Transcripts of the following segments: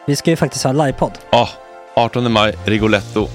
Vi ska ju faktiskt ha livepodd. Ja, 18 maj, Rigoletto.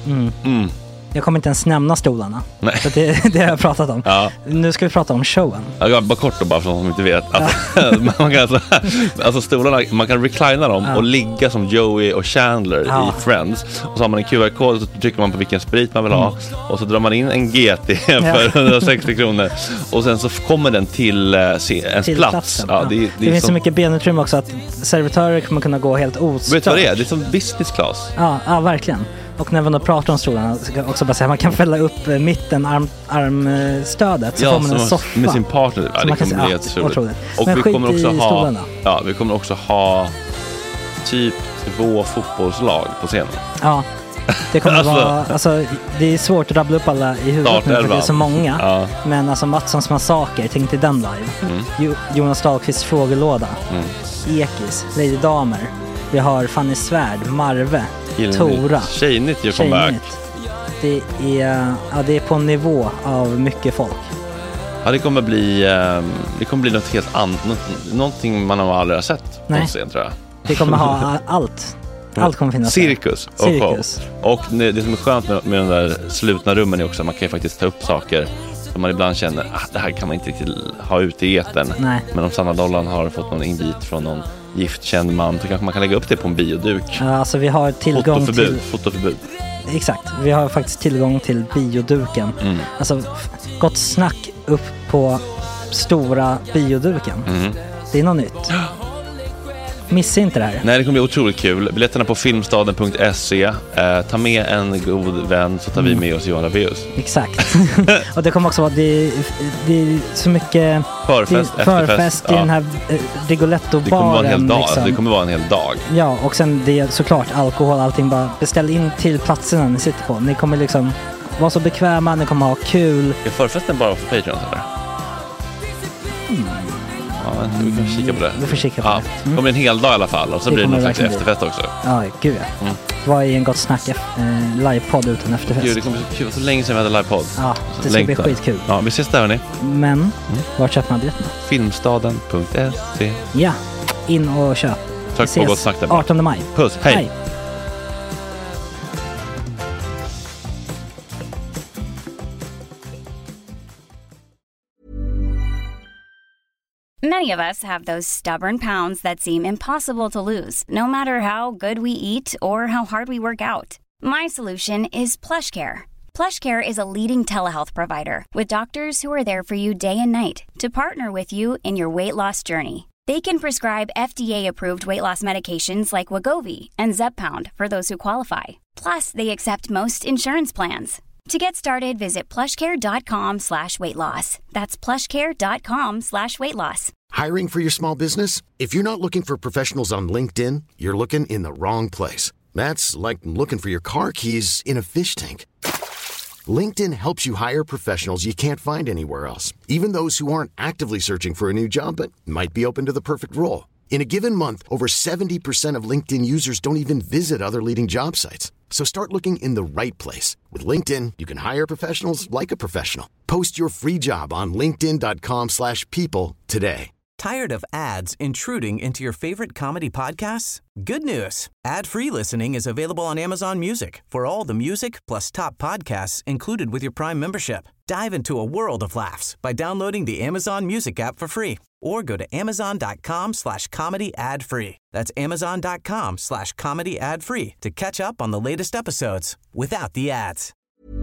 Jag kommer inte ens nämna stolarna. Nej. För det har jag pratat om. Ja. Nu ska vi prata om showen. Ja, bara kort då, bara för de som inte vet. Man kan alltså stolarna, man kan reclina dem och ligga som Joey och Chandler i Friends. Och så har man en QR-kod och så trycker man på vilken sprit man vill ha. Och så drar man in en GT för 160 kronor. Och sen så kommer den till ens plats. Ja, det finns så mycket benutrymme också att servitörer kommer kunna gå helt ostört. Vet du vad det är? Det är som business class. Ja, verkligen. Och när man då pratar om stolarna så kan jag också bara säga att man kan fälla upp mitten armstödet så får man en soffa med sin partner. Ja, det kommer bli helt otroligt. Och men vi kommer också stolarna. vi kommer också ha typ 2 fotbollslag på scenen. Ja. Det kommer vara, alltså det är svårt att rabbla upp alla i huvudet nu för det är så många. Ja. Men alltså Mattssons massaker, tänk till den live. Jonas Dahlqvists frågelåda. Ekis, Lady Damer. Vi har Fanny Svärd, Marve, Tora. Tjejnytt gör comeback. Det är på en nivå av mycket folk. Ja, det kommer bli något helt annat. Någonting man har aldrig sett på scen, tror jag. Vi kommer ha allt. Allt kommer finnas. Cirkus. Och det som är skönt med de där slutna rummen är också att man kan ju faktiskt ta upp saker som man ibland känner det här kan man inte riktigt ha ute i etern. Nej. Men om Sanna Dollan har fått någon invit från någon giftkänd man så kanske man kan lägga upp det på en bioduk. Ja, alltså vi har tillgång till fotoförbud. Exakt, vi har faktiskt tillgång till bioduken. Alltså gott snack upp på stora bioduken. Det är något nytt. Missa inte det här. Nej, det kommer bli otroligt kul. Biljetterna på filmstaden.se. Ta med en god vän så tar vi med oss Johan Rabaeus. Exakt. Och det kommer också vara det är så mycket förfest i den här Rigoletto-baren. Det kommer vara en hel dag. Liksom. Det kommer vara en hel dag. Ja, och sen det är såklart alkohol, allting. Bara beställ in till platserna ni sitter på. Ni kommer liksom vara så bekväma, ni kommer ha kul. Är förfesten bara för Patreon eller? Ja, vi kan kika på det. Vi får kika på det. Det kommer en hel dag i alla fall. Och så blir det någon slags efterfest också. Ja, gud ja. Vad är en gott snack livepodd utan efterfest? Gud, det kommer bli kul. Så länge sedan vi hade livepodd. Ja, det ska bli skitkul. Ja, vi ses där hörni. Men, vart köper man biljetterna? Filmstaden.se. Ja, in och köp. Tack på gott snack där. 18 maj. Puss, hej. Many of us have those stubborn pounds that seem impossible to lose, no matter how good we eat or how hard we work out. My solution is PlushCare. PlushCare is a leading telehealth provider with doctors who are there for you day and night to partner with you in your weight loss journey. They can prescribe FDA-approved weight loss medications like Wegovy and Zepbound for those who qualify. Plus, they accept most insurance plans. To get started, visit plushcare.com/weightloss. That's plushcare.com/weightloss. Hiring for your small business? If you're not looking for professionals on LinkedIn, you're looking in the wrong place. That's like looking for your car keys in a fish tank. LinkedIn helps you hire professionals you can't find anywhere else, even those who aren't actively searching for a new job but might be open to the perfect role. In a given month, over 70% of LinkedIn users don't even visit other leading job sites. So start looking in the right place. With LinkedIn, you can hire professionals like a professional. Post your free job on linkedin.com/people today. Tired of ads intruding into your favorite comedy podcasts? Good news. Ad-free listening is available on Amazon Music for all the music plus top podcasts included with your Prime membership. Dive into a world of laughs by downloading the Amazon Music app for free or go to amazon.com/comedy ad-free. That's amazon.com/comedy ad-free to catch up on the latest episodes without the ads.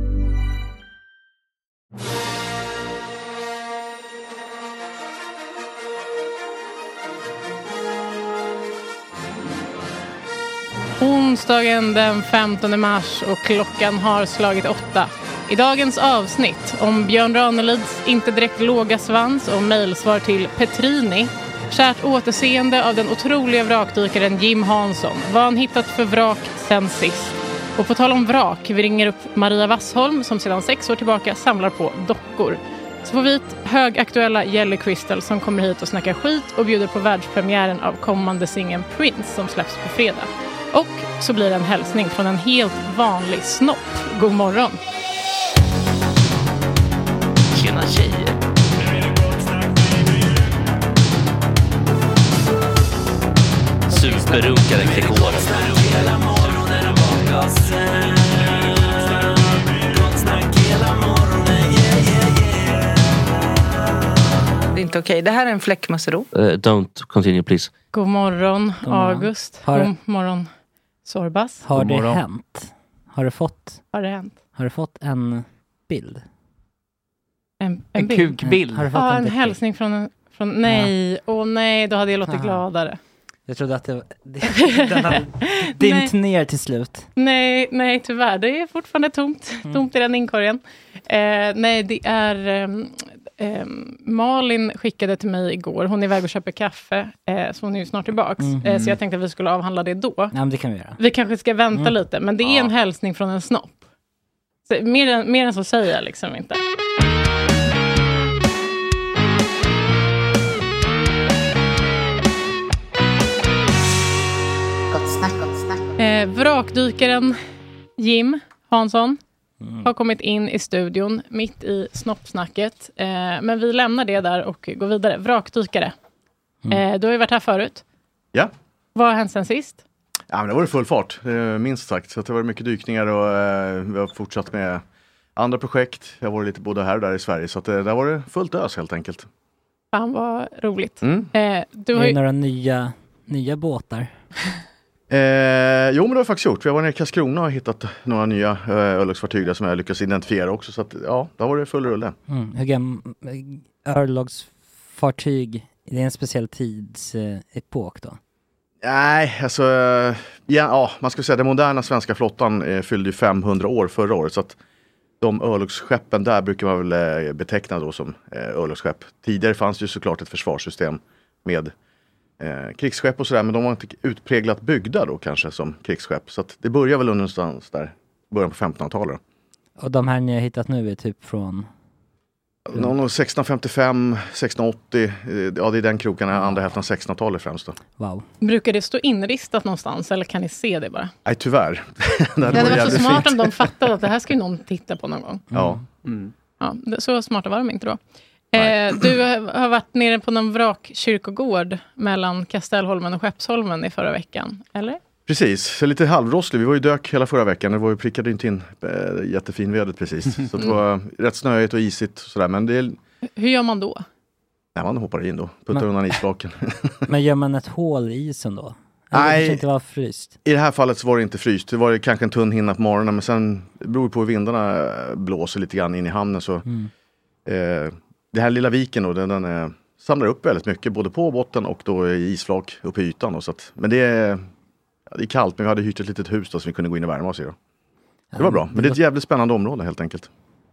Onsdagen den 15 mars och klockan har slagit 8. I dagens avsnitt om Björn Ranelids inte direkt låga svans och mejlsvar till Petrini. Kärt återseende av den otroliga vrakdykaren Jim Hansson. Vad han hittat för vrak sen sist. Och på tal om vrak, vi ringer upp Maria Wassholm som sedan 6 år tillbaka samlar på dockor. Så får vi ett högaktuella Jelly Crystal som kommer hit och snackar skit och bjuder på världspremiären av kommande singeln Prince som släpps på fredag. Och så blir det en hälsning från en helt vanlig snopp. God morgon! Tjena tjejer! Berunkade dekoren. Det är inte okej. Det här är en fläckmussero. Don't continue please. God morgon, August. God morgon, Sorbas. Har det hänt? Har du fått en bild? En kukbild? Har du fått en hälsning från nej. Nej, då hade jag låtit gladare. Jag trodde att den hade dimmt ner till slut. Nej, tyvärr. Det är fortfarande tomt i den inkorgen. Nej, det är... Malin skickade till mig igår. Hon är iväg och köper kaffe. Så hon är ju snart tillbaks. Så jag tänkte att vi skulle avhandla det då. Ja, men det kan vi göra. Vi kanske ska vänta lite. Men det är en hälsning från en snopp. Så mer än så säger jag liksom inte. Vrakdykaren Jim Hansson har kommit in i studion mitt i snoppsnacket. Men vi lämnar det där och går vidare. Vrakdykare. Du har ju varit här förut. Ja. Vad har hänt sen sist? Ja, men det var full fart, minst sagt. Så det var mycket dykningar och vi har fortsatt med andra projekt. Jag har varit lite både här och där i Sverige. Så att, där var det fullt ös helt enkelt. Fan vad roligt. Du har ju några nya båtar. Jo, men det har jag faktiskt gjort. Vi har varit nere i Karlskrona och hittat några nya örlogsfartyg där som jag lyckats identifiera också. Så att, ja, där var det full rulle. Hur gammal örlogsfartyg, det är en speciell tidsepok då? Nej, alltså man ska säga den moderna svenska flottan fyllde 500 år förra året. Så att de örlogsskeppen där brukar man väl beteckna då som örlogsskepp. Tidigare fanns det ju såklart ett försvarssystem med krigsskepp och sådär, men de var inte utpräglat byggda då kanske som krigsskepp. Så att det börjar väl någonstans där, början på 1500-talet. Och de här ni har hittat nu är typ från? 1655, 1680, ja det är den kroken, andra hälften av 1600-talet främst då. Wow. Brukar det stå inristat någonstans eller kan ni se det bara? Nej, tyvärr. det hade varit så smart om de fattade att det här ska ju någon titta på någon gång. Ja. Ja, så smarta var de inte då. Du har varit nere på någon vrakkyrkogård mellan Kastellholmen och Skeppsholmen i förra veckan, eller? Precis, så lite halvrostlig. Vi var ju dök hela förra veckan. Det var ju prickade inte in jättefin vädret precis. Så det var rätt snöigt och isigt och sådär. Men det... Hur gör man då? Nej, man hoppar in då. Puttar undan isflaken. Men gör man ett hål i isen då? Nej, det inte var fryst. I det här fallet så var det inte fryst. Det var kanske en tunn hinna på morgonen. Men sen beror det på hur vindarna blåser lite grann in i hamnen. Så, det här lilla viken då, den samlar upp väldigt mycket. Både på botten och då i isflak uppe i ytan. Då, så att, men det är kallt, men vi hade hyrt ett litet hus då, så vi kunde gå in och värma oss i. Då. Det var bra, men det är ett jävligt spännande område helt enkelt.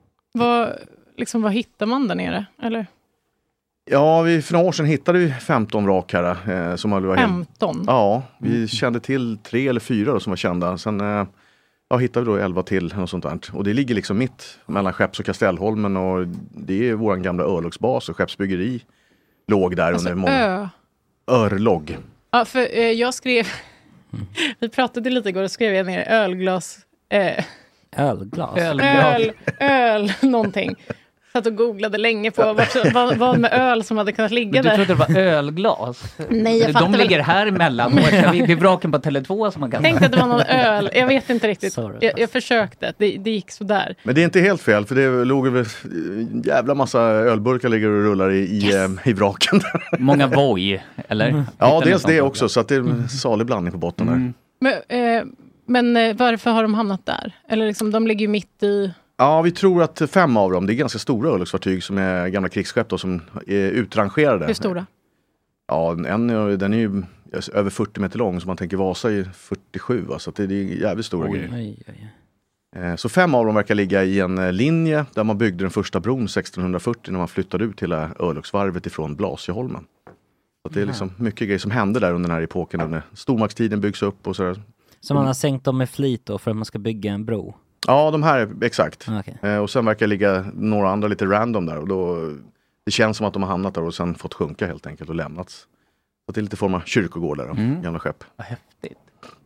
Vad hittar man där nere? Eller? Ja, för några år sedan hittade vi 15 vrak här. Som hade varit 15? Ja, vi kände till 3 eller 4 då, som var kända. Sen hittade vi då 11 till och sånt där. Och det ligger liksom mitt mellan Skepps och Kastellholmen, och det är vår gamla örlogsbas och skeppsbyggeri låg där under många... Örlogg. Ja, för jag skrev... Vi pratade lite igår och skrev jag ner ölglas. Ölglas? Öl, någonting. Satt och googlade länge på vad med öl som hade kunnat ligga där. Du trodde det var ölglas? Nej, jag fattade. De ligger här emellan. Vid vraken på Tele2 som man kan. Tänkte att det var någon öl. Jag vet inte riktigt. Jag försökte. Det gick så där. Men det är inte helt fel, för det låg väl jävla massa ölburkar ligger och rullar i vraken. Många Voi, eller? Ja, dels det också. Så att det är en salig blandning på botten där. Men varför har de hamnat där? Eller liksom, de ligger ju mitt i... Ja, vi tror att 5 av dem, det är ganska stora örlogsfartyg som är gamla krigsskepp då, som är utrangerade. Hur stora? Ja, den är ju över 40 meter lång, så man tänker Vasa är 47, så att det är jävligt stora grejer. Så 5 av dem verkar ligga i en linje där man byggde den första bron 1640 när man flyttade ut till örlogsvarvet ifrån Blasieholmen. Så det är liksom mycket grejer som hände där under den här epoken, när stormaktstiden byggs upp och sådär. Så man har sänkt dem med flit då för att man ska bygga en bro? Ja, de här, exakt. Okay. Och sen verkar ligga några andra lite random där. Och då, det känns som att de har hamnat där och sen fått sjunka helt enkelt och lämnats. Så det är lite form av kyrkogårdar, gamla skepp. Vad häftigt.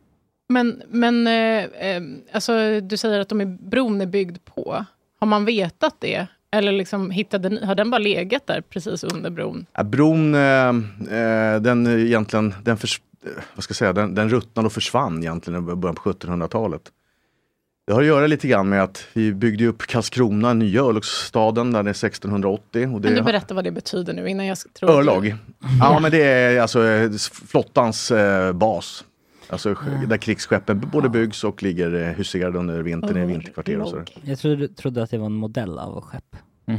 Men alltså, du säger att bron är byggd på. Har man vetat det? Eller liksom har den bara legat där precis under bron? Ja, bron, den vad ska jag säga, den ruttnade och försvann egentligen i början på 1700-talet. Det har att göra lite grann med att vi byggde upp Karlskrona, nya örlogsstaden, där det är 1680. Och det men du berättar vad det betyder nu innan jag tror... Örlog? Ja, men det är alltså flottans bas. Alltså där krigsskeppen både byggs och ligger huserade under vintern i vinterkvarter och så. Jag trodde att det var en modell av skepp.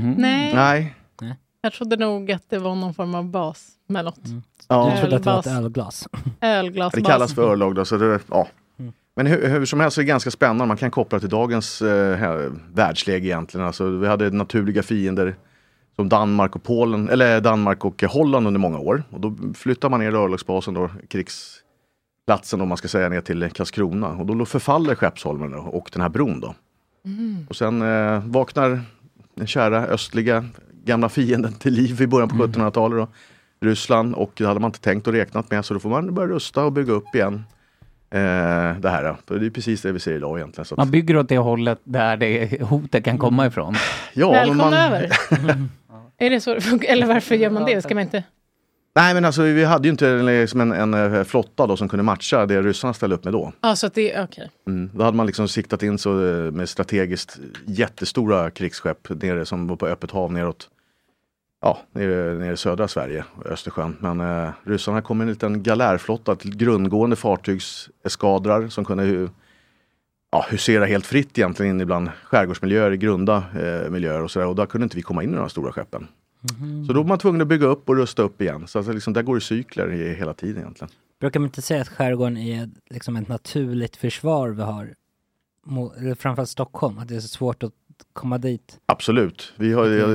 Nej. Jag trodde nog att det var någon form av bas med något. Ja. Jag trodde att det var ett ölglas. Ölglasbas. Det kallas för örlog då, så det, ja. Men hur som helst är det ganska spännande. Man kan koppla till dagens världsläge egentligen. Alltså, vi hade naturliga fiender som Danmark och Polen, eller Danmark och Holland under många år. Och då flyttar man ner örlogsbasen då, krigsplatsen om man ska säga, ner till Karlskrona. Och då förfaller Skeppsholmen och den här bron då. Och sen vaknar den kära östliga gamla fienden till liv i början på 1700-talet då. Ryssland, och det hade man inte tänkt och räknat med, så då får man börja rusta och bygga upp igen det här. Det är precis det vi ser idag egentligen. Så att... Man bygger åt det hållet där hotet kan komma ifrån. Ja, välkomna över. Är det så? Eller varför gör man det? Ska man inte... Nej, men alltså vi hade ju inte liksom en flotta då som kunde matcha det ryssarna ställde upp med då. Ja, så att det är okej. Då hade man liksom siktat in så med strategiskt jättestora krigsskepp nere som var på öppet hav neråt. Ja, nere i södra Sverige, Östersjön. Men ryssarna kom med en liten galärflotta till grundgående fartygseskadrar som kunde husera helt fritt egentligen in ibland skärgårdsmiljöer, grunda miljöer och sådär. Och där kunde inte vi komma in i de stora skeppen. Så då var man tvungen att bygga upp och rusta upp igen. Så alltså, liksom, där går det cykler hela tiden egentligen. Brukar man inte säga att skärgården är liksom ett naturligt försvar vi har? Framförallt Stockholm, att det är så svårt att komma dit. Absolut. Vi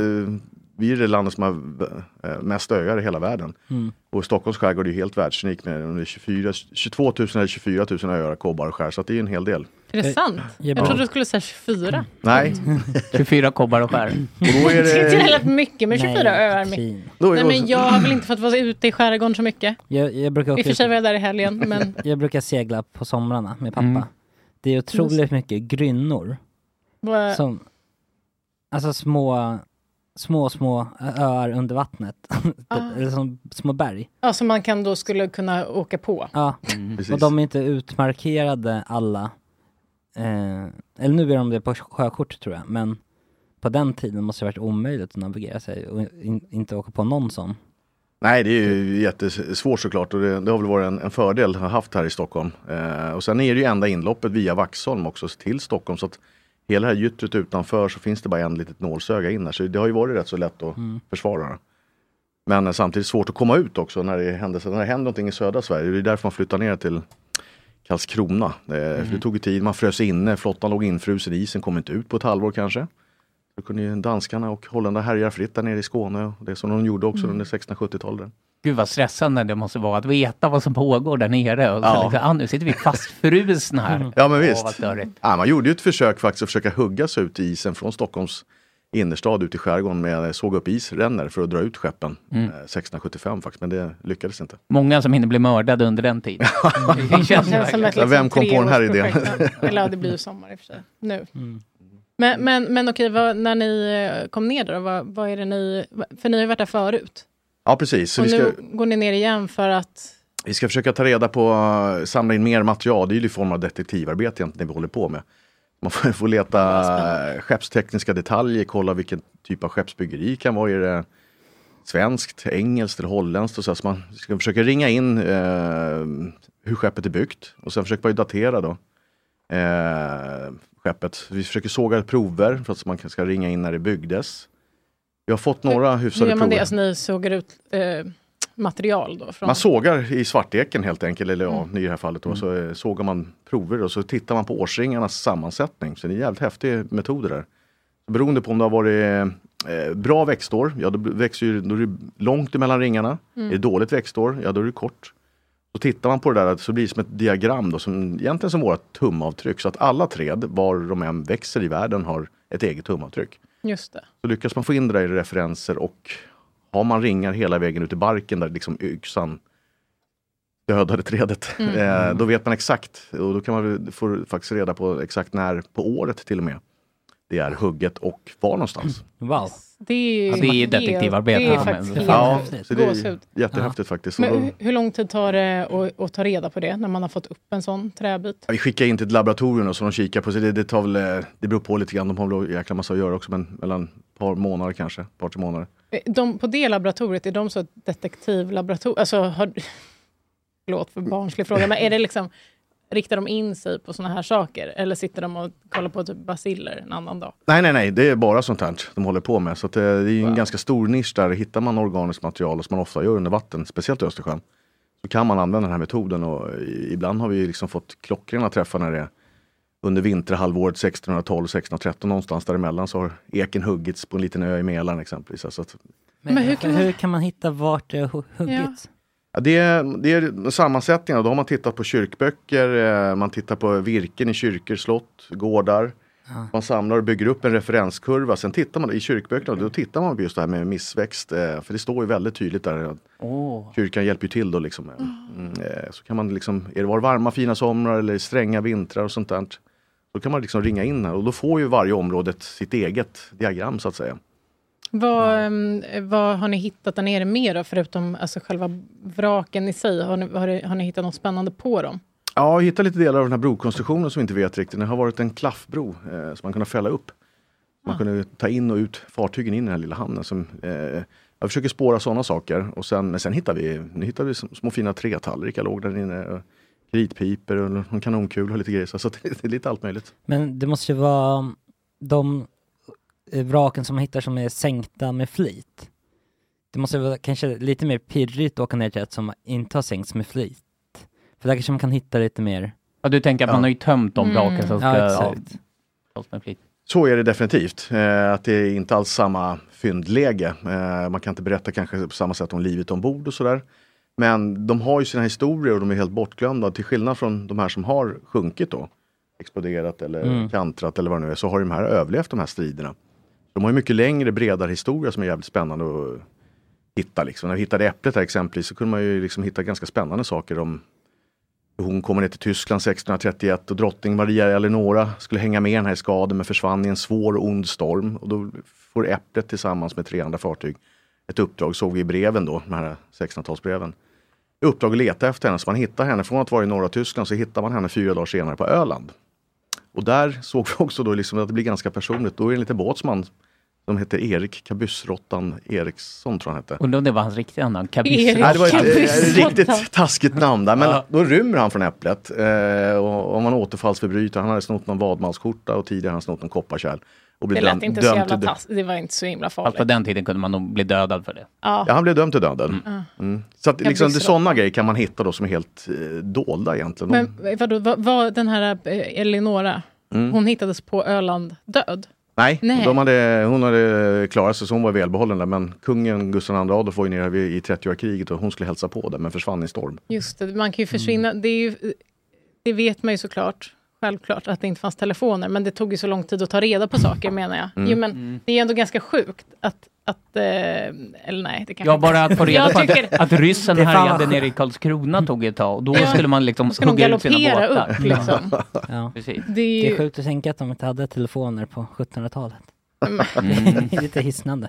är det landet som har mest öar i hela världen. Och Stockholms skärgård är ju helt världsunik med 22 000 eller 24 000 öar, kobbar och skär. Så det är ju en hel del. Är det sant? Jag trodde du skulle säga 24. Nej. 24 kobbar och skär. Och då är det inte helt mycket med 24 öar. Nej, men jag har väl inte fått vara ute i skärgården så mycket. Jag brukar i och för sig var jag där i helgen. Men... jag brukar segla på somrarna med pappa. Det är otroligt mycket grynnor. Som, alltså små öar under vattnet. Eller som små berg. Ja, som man skulle kunna åka på. Ja, och de är inte utmarkerade alla. Eller nu är de det på sjökort tror jag. Men på den tiden måste det ha varit omöjligt att navigera sig och inte åka på någon sån. Nej, det är ju jättesvårt såklart, och det har väl varit en fördel att ha haft här i Stockholm. Och sen är det ju enda inloppet via Vaxholm också till Stockholm, så att hela det här gyttret utanför så finns det bara en litet nålsöga in där. Så det har ju varit rätt så lätt att försvara. Men samtidigt svårt att komma ut också när det händer någonting i södra Sverige. Det är därför man flyttar ner till Karlskrona. För det tog ju tid, man frös inne, flottan låg infrusen, isen kom inte ut på ett halvår kanske. Då kunde ju danskarna och holländarna härja fritt där nere i Skåne. Och det som de gjorde också under 1670-talet. Gud vad stressande det måste vara att veta vad som pågår där nere. Och så liksom, nu sitter vi fastfrusna här. Ja, men visst. Man gjorde ju ett försök faktiskt att försöka hugga sig ut i isen från Stockholms innerstad ut i skärgården med såg upp isränner för att dra ut skeppen 1675 faktiskt, men det lyckades inte. Många som hinner bli mördade under den tiden. Det känns som ett liksom vem kom på den här idén? Eller det blir ju sommar i och för sig. Nu. Men okej, när ni kom ner då, vad är det för ni har ju varit där förut. Ja, precis. Så och nu går ni ner igen för att... Vi ska försöka ta reda på, samla in mer material. Det är ju i form av detektivarbete egentligen vi håller på med. Man får leta skeppstekniska detaljer, kolla vilken typ av skeppsbyggeri kan vara. Är det svenskt, engelskt eller holländskt? Och så man ska försöka ringa in hur skeppet är byggt. Och sen försöker man ju datera då skeppet. Vi försöker såga prover för att man ska ringa in när det byggdes. Vi har fått några hyfsade prover. Hur gör man det? Alltså ni sågar ut material då? Man sågar i svarteken helt enkelt, eller i det här fallet då, så sågar man prover och så tittar man på årsringarnas sammansättning. Så det är en jävligt häftig metod där. Så beroende på om det har varit bra växtår, ja då växer ju, då är det långt emellan ringarna. Är det dåligt växtår, ja då är det kort. Så tittar man på det där så blir det som ett diagram då, som egentligen som våra tumavtryck. Så att alla träd, var de än växer i världen, har ett eget tumavtryck. Just det. Så lyckas man få in det där i referenser, och har man ringar hela vägen ut i barken där liksom yxan dödade trädet, då vet man exakt, och då kan man få faktiskt reda på exakt när på året till och med det är hugget och var någonstans. Wow. Det är detektivarbete. Det är faktiskt så det är jättehäftigt faktiskt. Men hur lång tid tar det att ta reda på det när man har fått upp en sån träbit? Vi skickar in till ett laboratorium och så de kikar på sig. Det tar väl, det beror på lite grann. De har väl jäkla massa att göra också, men mellan ett par månader kanske, ett par till månader. På det laboratoriet, är de så ett detektivlaboratorium? Alltså, förlåt för barnslig fråga, men är det liksom, riktar de in sig på såna här saker? Eller sitter de och kollar på typ baciller en annan dag? Nej, det är bara sånt här de håller på med. Så att det är ju en ganska stor nisch där. Hittar man organiskt material som man ofta gör under vatten, speciellt i Östersjön, så kan man använda den här metoden. Och ibland har vi liksom fått klockrena träffar när det är under vinterhalvåret 1612-1613 någonstans däremellan, så har eken huggits på en liten ö i Mälaren exempelvis. Så att, men hur kan man hitta vart det har huggits? Ja, det är sammansättningar. Då har man tittat på kyrkböcker, man tittar på virken i kyrkor, slott, gårdar. Man samlar och bygger upp en referenskurva. Sen tittar man i kyrkböckerna, då tittar man på just det här med missväxt. För det står ju väldigt tydligt där att kyrkan hjälper ju till då liksom. Så kan man liksom, är det var varma fina somrar eller stränga vintrar och sånt där, då kan man liksom ringa in här. Och då får ju varje område sitt eget diagram så att säga. Vad har ni hittat där nere mer då, förutom alltså själva vraken i sig? Har ni hittat något spännande på dem? Ja, jag hittade lite delar av den här brokonstruktionen som vi inte vet riktigt. Det har varit en klaffbro som man kunde fälla upp. Man kunde ta in och ut fartygen in i den här lilla hamnen. Jag försöker spåra sådana saker. Och sen hittar vi små fina trätallrikar låg där inne. Kritpiper och en kanonkul och lite grejer. Så det är lite allt möjligt. Men det måste ju vara de vraken som man hittar som är sänkta med flit. Det måste vara kanske lite mer pirrigt att åka ner till ett som inte har sänkts med flit. För där kanske man kan hitta lite mer. Ja, du tänker att man har ju tömt de vraken som ska exakt. med flit. Så är det definitivt. Att det är inte alls samma fyndläge. Man kan inte berätta kanske på samma sätt om livet ombord och sådär. Men de har ju sina historier och de är helt bortglömda. Till skillnad från de här som har sjunkit då. Exploderat eller kantrat eller vad det nu är. Så har de här överlevt de här striderna. De har ju mycket längre, bredare historia som är jävligt spännande att hitta. Liksom. När vi hittade Äpplet här exempelvis så kunde man ju liksom hitta ganska spännande saker om hon kommer ner till Tyskland 1631 och drottning Maria Eleonora skulle hänga med den här skaden men försvann i en svår och ond storm. Och då får Äpplet tillsammans med 300 fartyg ett uppdrag, såg vi i breven då, de här 1600-talsbreven. Uppdrag att leta efter henne, så man hittar henne från att vara i norra Tyskland, så hittar man henne 4 dagar senare på Öland. Och där såg vi också då liksom att det blir ganska personligt. Då är det en liten båtsman som heter Erik Kabyssrottan Eriksson, tror han hette. Undrar om det var hans riktiga namn, Kabyssrottan. Nej, det var ett riktigt taskigt namn där. Men då rymmer han från Äpplet. Och man återfallsförbryter. Han hade snott någon vadmalsskjorta och tidigare han snott en kopparkärl. Och det lät inte så jävla det var inte så himla farligt. Fast på den tiden kunde man nog bli dödad för det. Ja, han blev dömd till döden. Så att liksom, det sådana grejer kan man hitta då som är helt dolda egentligen. Men vad den här Eleonora, hon hittades på Öland död? Nej. Hon hade klarat sig så hon var välbehållen där. Men kungen Gustav II Adolf var ju nere i 30-årskriget och hon skulle hälsa på det men försvann i storm. Just det, man kan ju försvinna. Det vet man ju såklart. Självklart att det inte fanns telefoner, men det tog ju så lång tid att ta reda på saker, menar jag. Jo, men det är ändå ganska sjukt att eller nej, det kan bara att få reda på att ryssen härjade nere i Karlskrona tog ett tag, och då skulle man liksom hugga ut sina båtar. Upp, liksom. Ja. Det är sjukt att tänka att de inte hade telefoner på 1700-talet. Det är lite hisnande.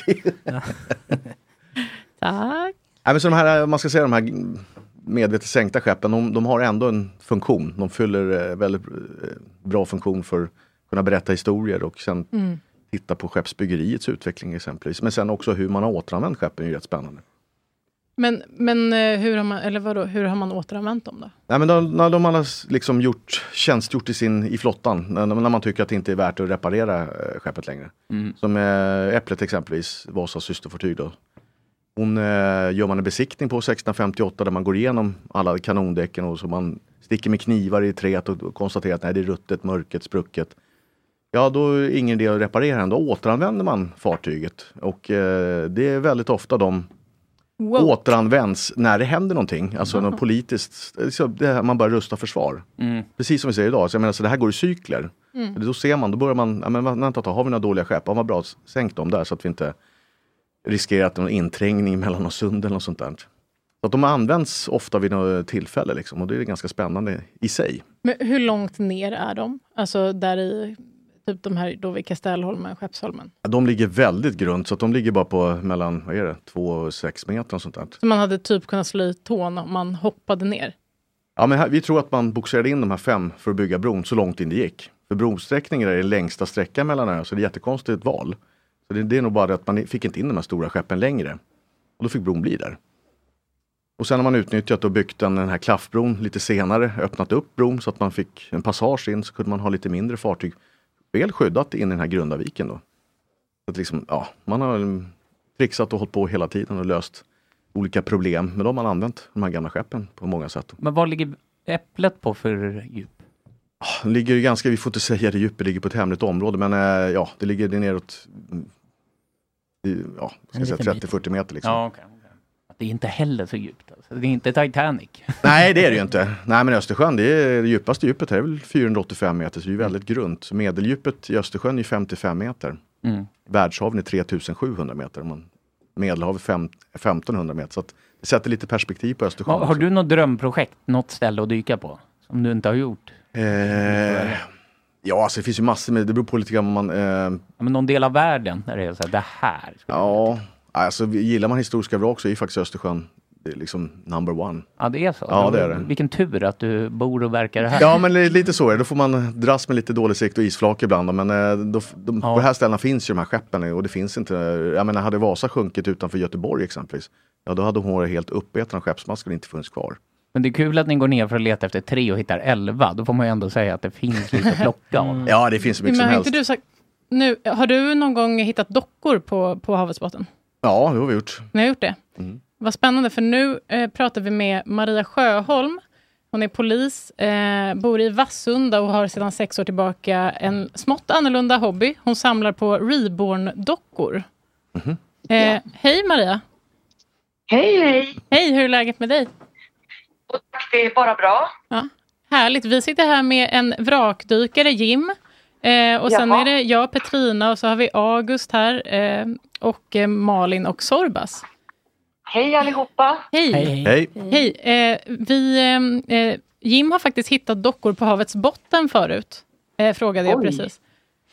Tack. Nej, men så de här, man ska säga de här medvetet sänkta skeppen, de har ändå en funktion. De fyller väldigt bra funktion för att kunna berätta historier och sen titta på skeppsbyggeriets utveckling exempelvis. Men sen också hur man har återanvänt skeppen är ju rätt spännande. Men hur har man återanvänt dem då? Nej, men när de har liksom tjänstgjort i flottan, när man tycker att det inte är värt att reparera skeppet längre. Som Äpplet exempelvis, Vasas systerfartyg då. Hon gör man en besiktning på 1658 där man går igenom alla kanondäcken och så man sticker med knivar i träet och konstaterar att nej, det är ruttet, mörket, sprucket. Ja, då är ingen idé att reparera den. Då återanvänder man fartyget. Och det är väldigt ofta de återanvänds när det händer någonting. Alltså något politiskt, man bara rusta försvar. Precis som vi säger idag. Så jag menar, så det här går i cykler. Då ser man, då börjar man, har vi några dåliga skepp? Ja, vad bra, sänk dem där så att vi inte riskerar att någon inträngning mellan oss sund eller något sånt där. Så att de används ofta vid något tillfälle liksom, och det är ganska spännande i sig. Men hur långt ner är de? Alltså där i typ de här då vid Kastellholmen, Skeppsholmen? De ligger väldigt grunt, så att de ligger bara på mellan, 2 och 6 meter och sånt där. Så man hade typ kunnat slå i tån om man hoppade ner? Ja, men här, vi tror att man boxerade in de här 5 för att bygga bron så långt in det gick. För brosträckningen är den längsta sträckan mellan öarna, så det är jättekonstigt val. Så det är nog bara att man fick inte in de här stora skeppen längre. Och då fick bron bli där. Och sen har man utnyttjat och byggt den här klaffbron lite senare, öppnat upp bron så att man fick en passage in, så kunde man ha lite mindre fartyg väl skyddat in i den här grunda viken då. Så att liksom, ja, man har trixat och hållit på hela tiden och löst olika problem, men då har man använt de här gamla skeppen på många sätt. Men vad ligger Äpplet på för djup? Det ligger ju ganska, vi får inte säga det djupet, ligger på ett hemligt område, men ja, det ligger neråt, ja, ska jag säga 30-40 meter liksom. Ja, okay. Det är inte heller så djupt. Alltså. Det är inte Titanic. Nej, det är det ju inte. Nej, men Östersjön, det är det djupaste djupet här är väl 485 meter, så det är väldigt grunt. Så medeldjupet i Östersjön är 55 meter. Världshaven är 3700 meter. Medelhavet är 1500 meter. Så att det sätter lite perspektiv på Östersjön. Har du något drömprojekt, något ställe att dyka på? Som du inte har gjort? Ja, alltså det finns ju massor med, det beror på lite grann om man... Men någon del av världen där det är så här, det här. Ja, alltså gillar man historiska vrak så är faktiskt Östersjön, det är liksom number one. Ja, det är så. Ja, det är det. Vilken tur att du bor och verkar här. Ja, men lite så är det. Då får man dras med lite dålig sikt och isflak ibland. Men på de här ställena finns ju de här skeppen och det finns inte... Jag menar, hade Vasa sjunkit utanför Göteborg exempelvis, ja, då hade hon varit helt uppäten av skeppsmaskar och inte funnits kvar. Men det är kul att ni går ner för att leta efter 3 och hittar 11. Då får man ju ändå säga att det finns lite att plocka av. Ja, det finns så mycket som helst. Inte du sagt, nu, har du någon gång hittat dockor på havets botten? Ja, det har vi gjort. Ni har gjort det? Vad spännande, för nu pratar vi med Maria Sjöholm. Hon är polis, bor i Vassunda och har sedan 6 år tillbaka en smått annorlunda hobby. Hon samlar på Reborn-dockor. Hej Maria! Hej! Hej, hur är läget med dig? Tack, det är bara bra. Ja, härligt, vi sitter här med en vrakdykare, Jim. Och sen är det jag, Petrina, och så har vi August här och Malin och Sorbas. Hej allihopa! Hej! Jim har faktiskt hittat dockor på havets botten förut, frågade jag precis.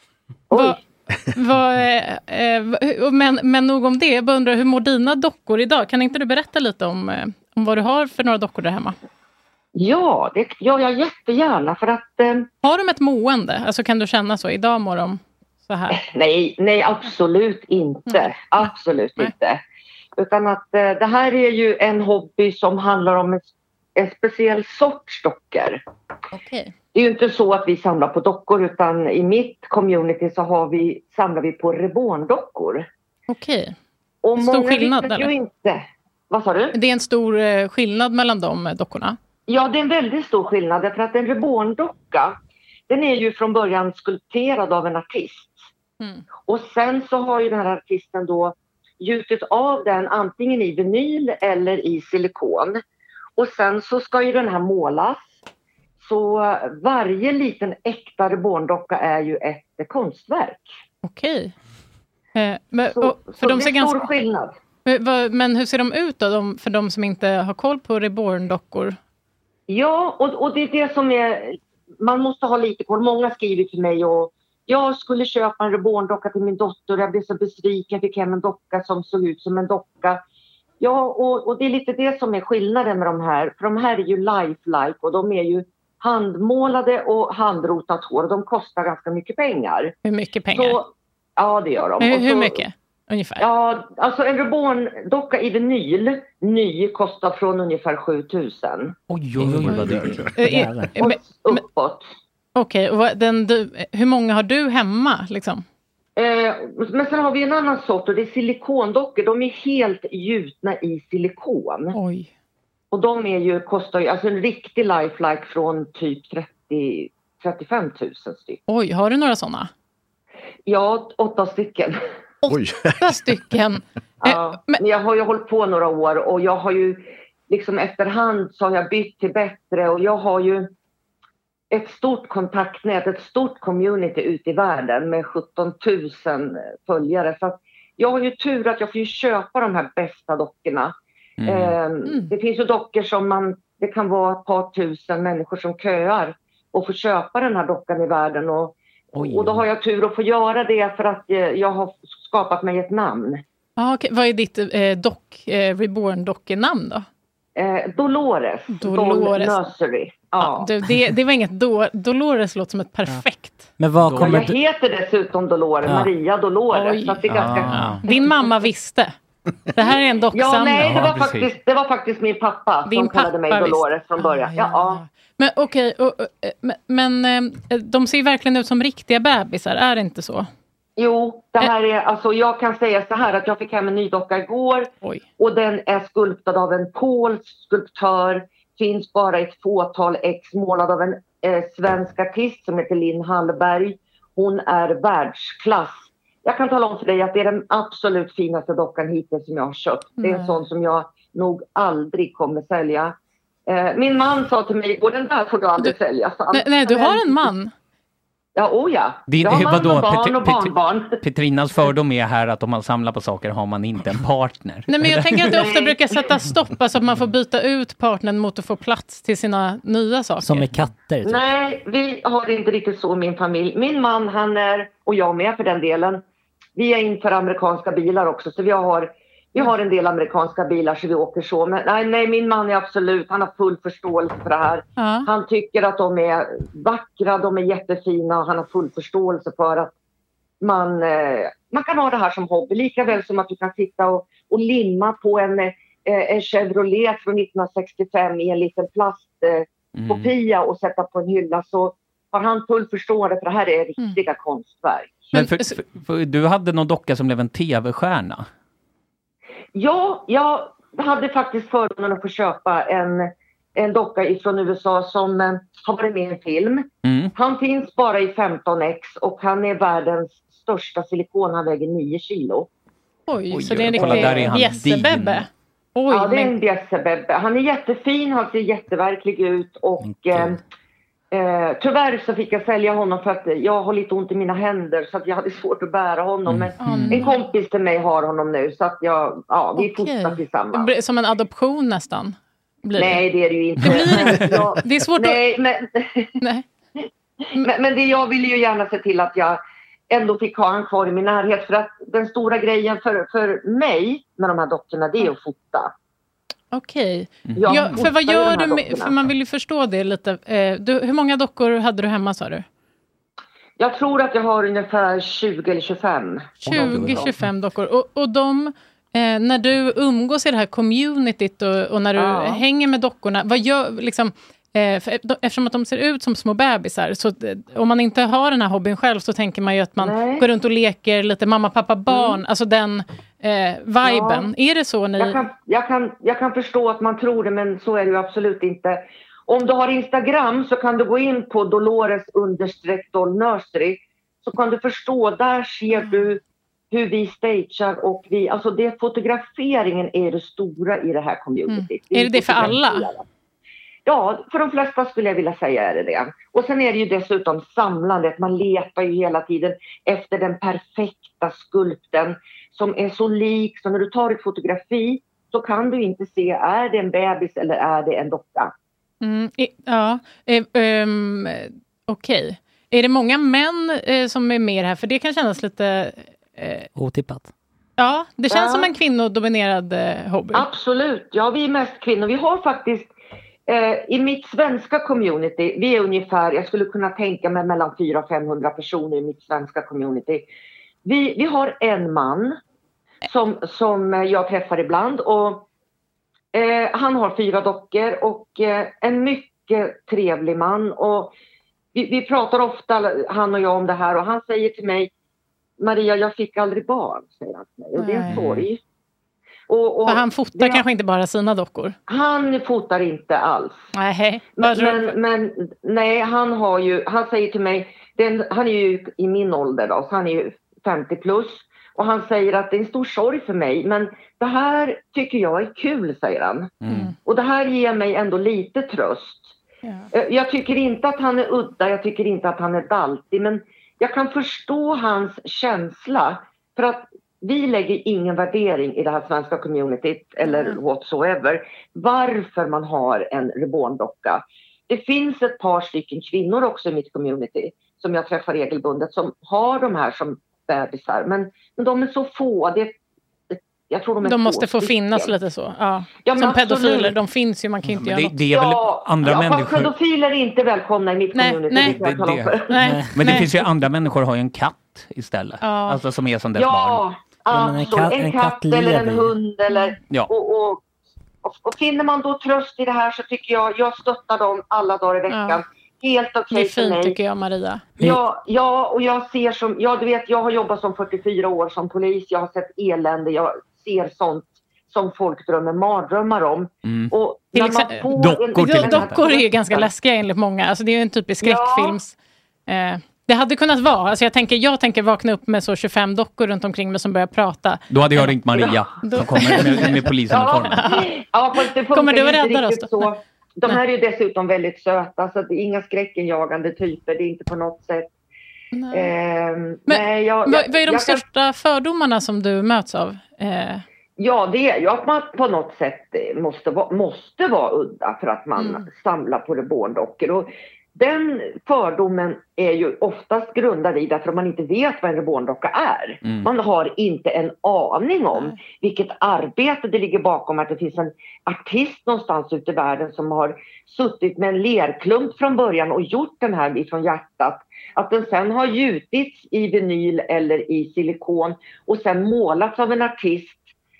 Men nog om det, jag undrar, hur mår dina dockor idag? Kan inte du berätta lite om vad du har för några dockor där hemma? Ja, det gör jag jättegärna för att... Har de ett mående? Alltså kan du känna så? Idag mår de så här? Nej, absolut inte. Absolut inte. Utan att det här är ju en hobby som handlar om en speciell sorts dockor. Okay. Det är ju inte så att vi samlar på dockor, utan i mitt community så samlar vi på Reborn-dockor. Okej. Och stor skillnad eller? Ju inte. Vad sa du? Det är en stor skillnad mellan de dockorna? Ja, det är en väldigt stor skillnad. För att en Reborn-docka, den är ju från början skulpterad av en artist. Och sen så har ju den här artisten då gjutit av den antingen i vinyl eller i silikon. Och sen så ska ju den här målas. Så varje liten äkta Reborn-docka är ju ett konstverk. Okej. Så det är stor skillnad. Men hur ser de ut då, för de som inte har koll på Reborn-dockor? Ja, och det är det som är... Man måste ha lite koll. Många skriver till mig och jag skulle köpa en Reborn-docka till min dotter. Jag blev så besviken. Jag fick hem en docka som såg ut som en docka. Ja, och det är lite det som är skillnaden med de här. För de här är ju lifelike och de är ju handmålade och handrotat hår. Och de kostar ganska mycket pengar. Hur mycket pengar? Ja, det gör de. Hur mycket? Ungefär. Ja, alltså en Reborn-docka i vinyl ny kostar från ungefär 7000. Oj. Uppåt. Okej, och hur många har du hemma liksom? Men sen har vi en annan sort och det är silikondockor. De är helt gjutna i silikon. Oj. Och de kostar ju, alltså en riktig lifelike från typ 35 000 styck. Oj, har du några sådana? Ja, 8 stycken. 8 stycken? Ja, men jag har ju hållit på några år och jag har ju liksom efterhand så har jag bytt till bättre och jag har ju ett stort kontaktnät, ett stort community ute i världen med 17 000 följare. Så att jag har ju tur att jag får ju köpa de här bästa dockorna. Det finns ju dockor som det kan vara ett par tusen människor som köar och får köpa den här dockan i världen. Och Och då har jag tur att få göra det för att jag har skapat mig ett namn. Okay. Vad är ditt Reborn-dockenamn då? Dolores. Nursery. Ja. Det var inget Dolores låter som ett perfekt. Men vad kommer jag heter dessutom Dolores, Maria Dolores. Så det är ganska... Din mamma visste. Det här är en docksamling. Ja, nej, det var faktiskt min pappa som kallade mig Dolores från början. Men okej, men de ser verkligen ut som riktiga bebisar, är det inte så? Jo, det här är, alltså jag kan säga så här att jag fick hem en ny docka igår. Oj. Och den är skulptad av en polsk skulptör. Finns bara ett fåtal ex, målad av en svensk artist som heter Linn Hallberg. Hon är världsklass. Jag kan tala om för dig att det är den absolut finaste dockan hittills som jag har köpt. Det är en sån som jag nog aldrig kommer sälja. Min man sa till mig igår, den där får du aldrig sälja. Nej, du har en man? Ja, jag har man och barn och barnbarn. Petrinas fördom är här att om man samlar på saker har man inte en partner. Nej, men jag tänker att du ofta brukar sätta stopp så att man får byta ut partnern mot att få plats till sina nya saker. Som med katter. Typ. Nej, vi har inte riktigt så i min familj. Min man, han är, och jag med för den delen, vi är inför amerikanska bilar också. Så vi har en del amerikanska bilar så vi åker så. Men nej, min man är absolut, han har full förståelse för det här. Ja. Han tycker att de är vackra, de är jättefina. Han har full förståelse för att man kan ha det här som hobby. Lika väl som att du kan sitta och limma på en Chevrolet från 1965 i en liten plastkopia och sätta på en hylla. Så har han full förståelse för det här är riktiga konstverk. Men för du hade någon docka som blev en tv-stjärna. Ja, jag hade faktiskt förmånen att få köpa en docka ifrån USA som har varit med i en film. Han finns bara i 15x och han är världens största silikon. Han väger 9 kilo. Oj, så det är en riktig bjässebebbe. Ja, det är en bjässebebbe. Han är jättefin, han ser jätteverklig ut och... tyvärr så fick jag sälja honom för att jag har lite ont i mina händer så att jag hade svårt att bära honom. Men en kompis till mig har honom nu så att vi fostrar tillsammans. Som en adoption nästan? Nej, det är det ju inte. Det är svårt men det jag ville ju gärna se till att jag ändå fick ha han kvar i min närhet. För att den stora grejen för mig med de här dockorna, det är att fota. Okej. För vad gör du för man vill ju förstå det lite. Hur många dockor hade du hemma, sa du? Jag tror att jag har ungefär 20 eller 25. 20-25 dockor. Och de, när du umgås i det här communityt och när du hänger med dockorna, vad gör liksom... eftersom att de ser ut som små bebisar, så om man inte har den här hobbyn själv så tänker man ju att man går runt och leker lite mamma, pappa, barn, alltså den viben. Är det så ni... Jag kan förstå att man tror det, men så är det ju absolut inte. Om du har Instagram så kan du gå in på Dolores_doll_nursery så kan du förstå, där ser du hur vi stagear och alltså det, fotograferingen är det stora i det här communityt. Är det för alla? Ja, för de flesta skulle jag vilja säga är det. Och sen är det ju dessutom samlandet. Man letar ju hela tiden efter den perfekta skulpten som är så lik. Så när du tar ett fotografi så kan du inte se, är det en bebis eller är det en docka? Okej. Är det många män som är med här? För det kan kännas lite... otippat. Ja, det känns som en kvinnodominerad hobby. Absolut. Ja, vi är mest kvinnor. Vi har faktiskt... I mitt svenska community, vi är ungefär, jag skulle kunna tänka mig mellan 400 och 500 personer i mitt svenska community. Vi har en man som jag träffar ibland och han har 4 dockor och en mycket trevlig man. Och vi pratar ofta, han och jag, om det här och han säger till mig, Maria, jag fick aldrig barn, säger han till mig, och det är en sorg. För han fotar kanske inte bara sina dockor? Han fotar inte alls. Nej. Men nej, han säger till mig, han är ju i min ålder då, så han är ju 50 plus. Och han säger att det är en stor sorg för mig, men det här tycker jag är kul, säger han. Och det här ger mig ändå lite tröst. Ja. Jag tycker inte att han är udda, jag tycker inte att han är daltig, men jag kan förstå hans känsla. För att vi lägger ingen värdering i det här svenska communityt eller whatsoever varför man har en reborn-docka. Det finns ett par stycken kvinnor också i mitt community som jag träffar regelbundet som har de här som bebisar. Men de är så få. Jag tror de måste få finnas lite så. Ja, som pedofiler, de finns ju, man kan inte göra något. Det är väl andra människor. Pedofiler är inte välkomna i mitt community. Nej. Men det finns ju andra människor har ju en katt istället. Ja. Alltså som är som dess barn. Ja, en katt eller en hund. Eller, och finner man då tröst i det här så tycker jag stöttar dem alla dagar i veckan. Ja. Helt okej. Det är fint tycker jag, Maria. Ja, och jag ser som, du vet, jag har jobbat som 44 år som polis. Jag har sett elände. Jag ser sånt som folk drömmer mardrömmar om. Och dockor är ju ganska läskiga enligt många. Alltså det är ju en typisk skräckfilms... Det hade kunnat vara. Alltså jag tänker vakna upp med så 25 dockor runt omkring mig som börjar prata. Då hade jag ringt Maria som kommer med polisuniformen. Ja, fast det kommer du att rädda oss då? De här är ju dessutom väldigt söta. Så det är inga skräckenjagande typer. Det är inte på något sätt. Vad är de största fördomarna som du möts av? Ja, det är ju att man på något sätt måste vara udda för att man samlar på reborndockor. Och den fördomen är ju oftast grundad i därför att man inte vet vad en reborndocka är. Man har inte en aning om vilket arbete det ligger bakom att det finns en artist någonstans ute i världen som har suttit med en lerklump från början och gjort den här ifrån hjärtat. Att den sen har gjutits i vinyl eller i silikon och sen målats av en artist.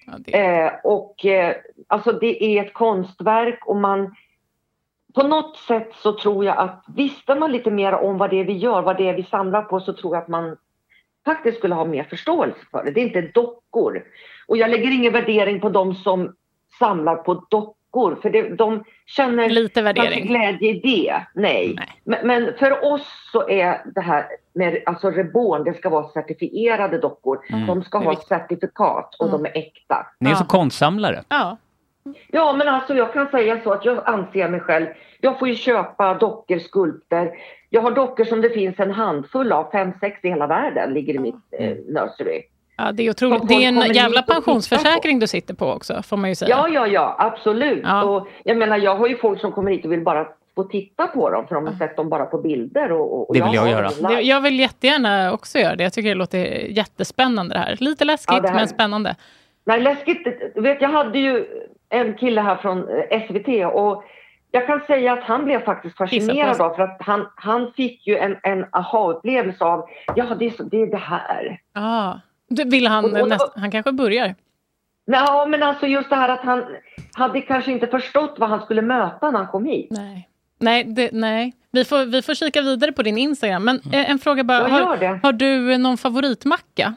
Alltså det är ett konstverk och man... På något sätt så tror jag att visste man lite mer om vad det är vi gör, vad det är vi samlar på, så tror jag att man faktiskt skulle ha mer förståelse för det. Det är inte dockor. Och jag lägger ingen värdering på de som samlar på dockor. För de känner lite värdering. Glädje i det. Nej. Men för oss så är det här med alltså reborn, det ska vara certifierade dockor. De ska ha certifikat och de är äkta. Ni är så konstsamlare. Ja, men alltså jag kan säga så att jag anser mig själv. Jag får ju köpa dockor, skulpter. Jag har dockor som det finns en handfull av. 5-6 i hela världen ligger i mitt nursery. Ja, det är otroligt. Det är en jävla pensionsförsäkring du sitter på också, får man ju säga. Ja, absolut. Ja. Och jag menar, jag har ju folk som kommer hit och vill bara få titta på dem. För de har sett dem bara på bilder. Och det vill jag göra. Jag vill jättegärärna också göra det. Jag tycker det låter jättespännande det här. Lite läskigt, men spännande. Nej, läskigt. Vet, jag hade ju en kille här från SVT och jag kan säga att han blev faktiskt fascinerad av för att han fick ju en aha-upplevelse av det är det här. Vill han kanske börjar? Nej, men alltså just det här att han hade kanske inte förstått vad han skulle möta när han kom hit. Nej. Vi får kika vidare på din Instagram. Men en fråga bara. Har du någon favoritmacka?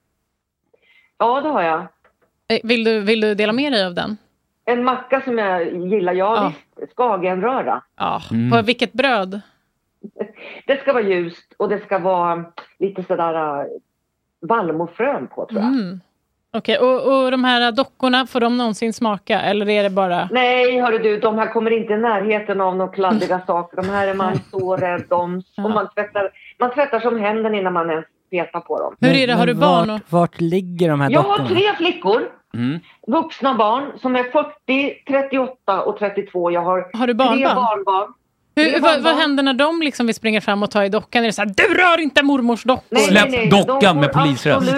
Ja, det har jag. Vill du dela med dig av den? En macka som jag gillar, visst, skagenröra. På vilket bröd? Det ska vara ljust och det ska vara lite sådär vallmofrön på, tror jag. Okej, och de här dockorna, får de någonsin smaka? Eller är det bara... Nej, hörru du, de här kommer inte i närheten av några kladdiga saker. De här är man så rädd om. Och man tvättar som händerna innan man ens petar på dem. Hur är det? Har du barn? Vart ligger de här dockorna? Jag har 3 flickor. Vuxna barn som är 40, 38 och 32. Jag har du barnbarn? 3 barnbarn. Vad händer när de liksom vill springa fram och ta i dockan? Är det så här, du rör inte mormors dockor? Släpp dockan med polisröst.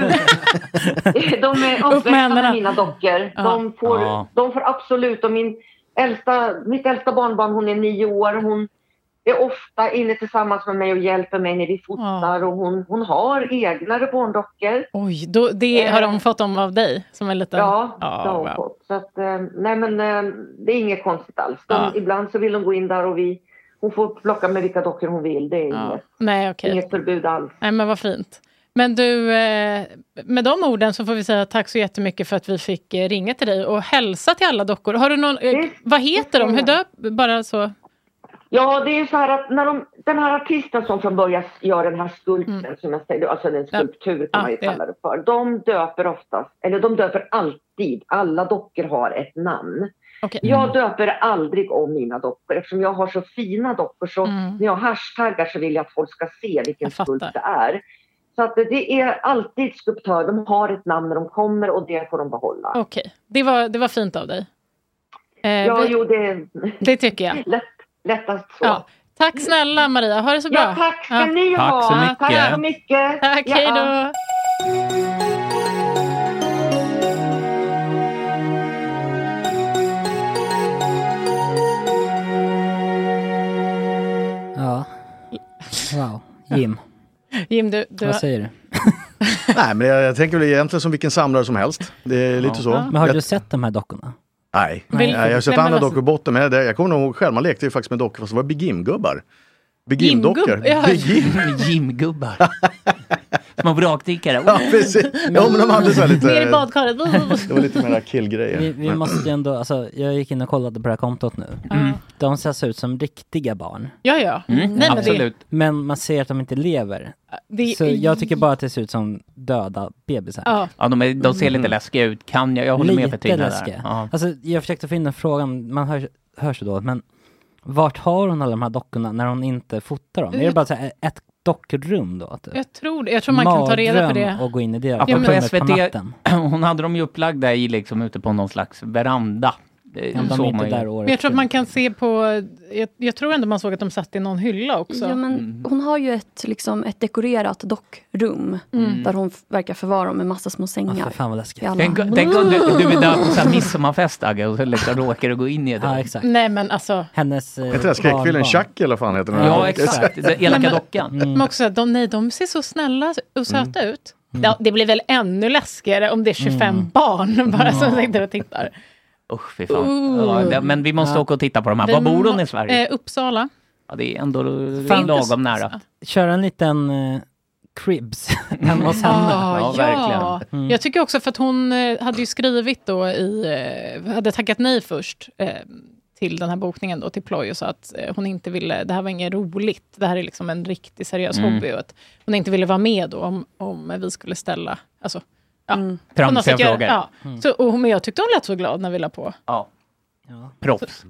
De är uppväxta med mina dockor. De får absolut. Och mitt äldsta barnbarn, hon är 9 år. Hon är ofta inne tillsammans med mig och hjälper mig när vi fotar. Och hon har egna reborndockor. Oj, det har de fått dem av dig som en liten... Ja, det har hon fått. Så att, det är inget konstigt alls. Ibland så vill de gå in där och hon får plocka med vilka dockor hon vill. Det är inget förbud alls. Nej, men vad fint. Men du, med de orden så får vi säga tack så jättemycket för att vi fick ringa till dig och hälsa till alla dockor. Har du någon... vad heter de? Bara så... Ja, det är så här att när den här artisten som från början gör den här skulpten, som jag säger, alltså en skulptur kan man ju kalla det för. De döper alltid, alla dockor har ett namn. Okay. Jag döper aldrig om mina dockor eftersom jag har så fina dockor så när jag hashtaggar så vill jag att folk ska se vilken skulpt det är. Så att det är alltid skulptör, de har ett namn när de kommer och det får de behålla. Okej, det var fint av dig. Det tycker jag. Lättast så. Ja. Tack snälla Maria, ha det så bra. Ja, tack ska ni ha. Tack så mycket. Tack så mycket. Tack, hej då. Ja. Wow. Jim, du vad säger du? Nej, men jag tänker väl egentligen som vilken samlare som helst. Det är lite så. Men har du sett de här dockorna? Nej, jag har sett andra dockor botten. Men jag kommer nog själv, man lekte ju faktiskt med dockor fast det var Big Jim-gubbar. Big Jim-dockor. Jim-gubbar. Små brakdyckare. Ja, precis. Ja, men de hade så här lite... Ner i badkaret. Det var lite mer killgrejer. Vi måste ändå, alltså, jag gick in och kollade på det här kontot nu. De ser ut som riktiga barn. Ja. Nej, absolut. Men man ser att de inte lever. Så jag tycker bara att det ser ut som döda bebisar. Ja, de ser lite läskiga ut. Jag håller med Petrina där. Ja. Alltså, jag försökte få in en fråga, man hör så då, men vart har hon alla de här dockorna när hon inte fotar dem? Är det bara så här ett dockrum då? Typ? Jag tror man kan ta reda på det. Och gå in i det. Ja, på SVT, hon hade dem ju upplagda i liksom ute på någon slags veranda. Jag tror att man kan se på, jag tror ändå man såg att de satt i någon hylla också. Ja, men hon har ju ett dekorerat dockrum där hon verkar förvara med massa små sängar. Ja, för fan vad läskigt. Tänk om du är där på så här midsommarfest, Agge, och så liksom råkar du gå in i det. Ja, exakt. Nej, men alltså... Hennes heter det skräckfilmen Chuck eller fan heter den? Ja, exakt. Elaka dockan. Men också, de ser så snälla och söta ut. Ja, det blir väl ännu läskigare om det är 25 barn bara som sitter och tittar. Usch, fy fan. Ja, men vi måste åka och titta på de här. Var bor hon i Sverige? Uppsala. Ja, det är ändå lagom nära. Köra en liten cribs hemma hos henne. Ja, verkligen. Jag tycker också för att hon hade ju skrivit då hade tackat nej först till den här bokningen då till Ploy och sa att hon inte ville, det här var inget roligt. Det här är liksom en riktigt seriös hobby och att hon inte ville vara med då om vi skulle ställa, alltså tramsiga frågor. Ja. Men jag tyckte hon lät så glad när vi la på. Ja. Proffs.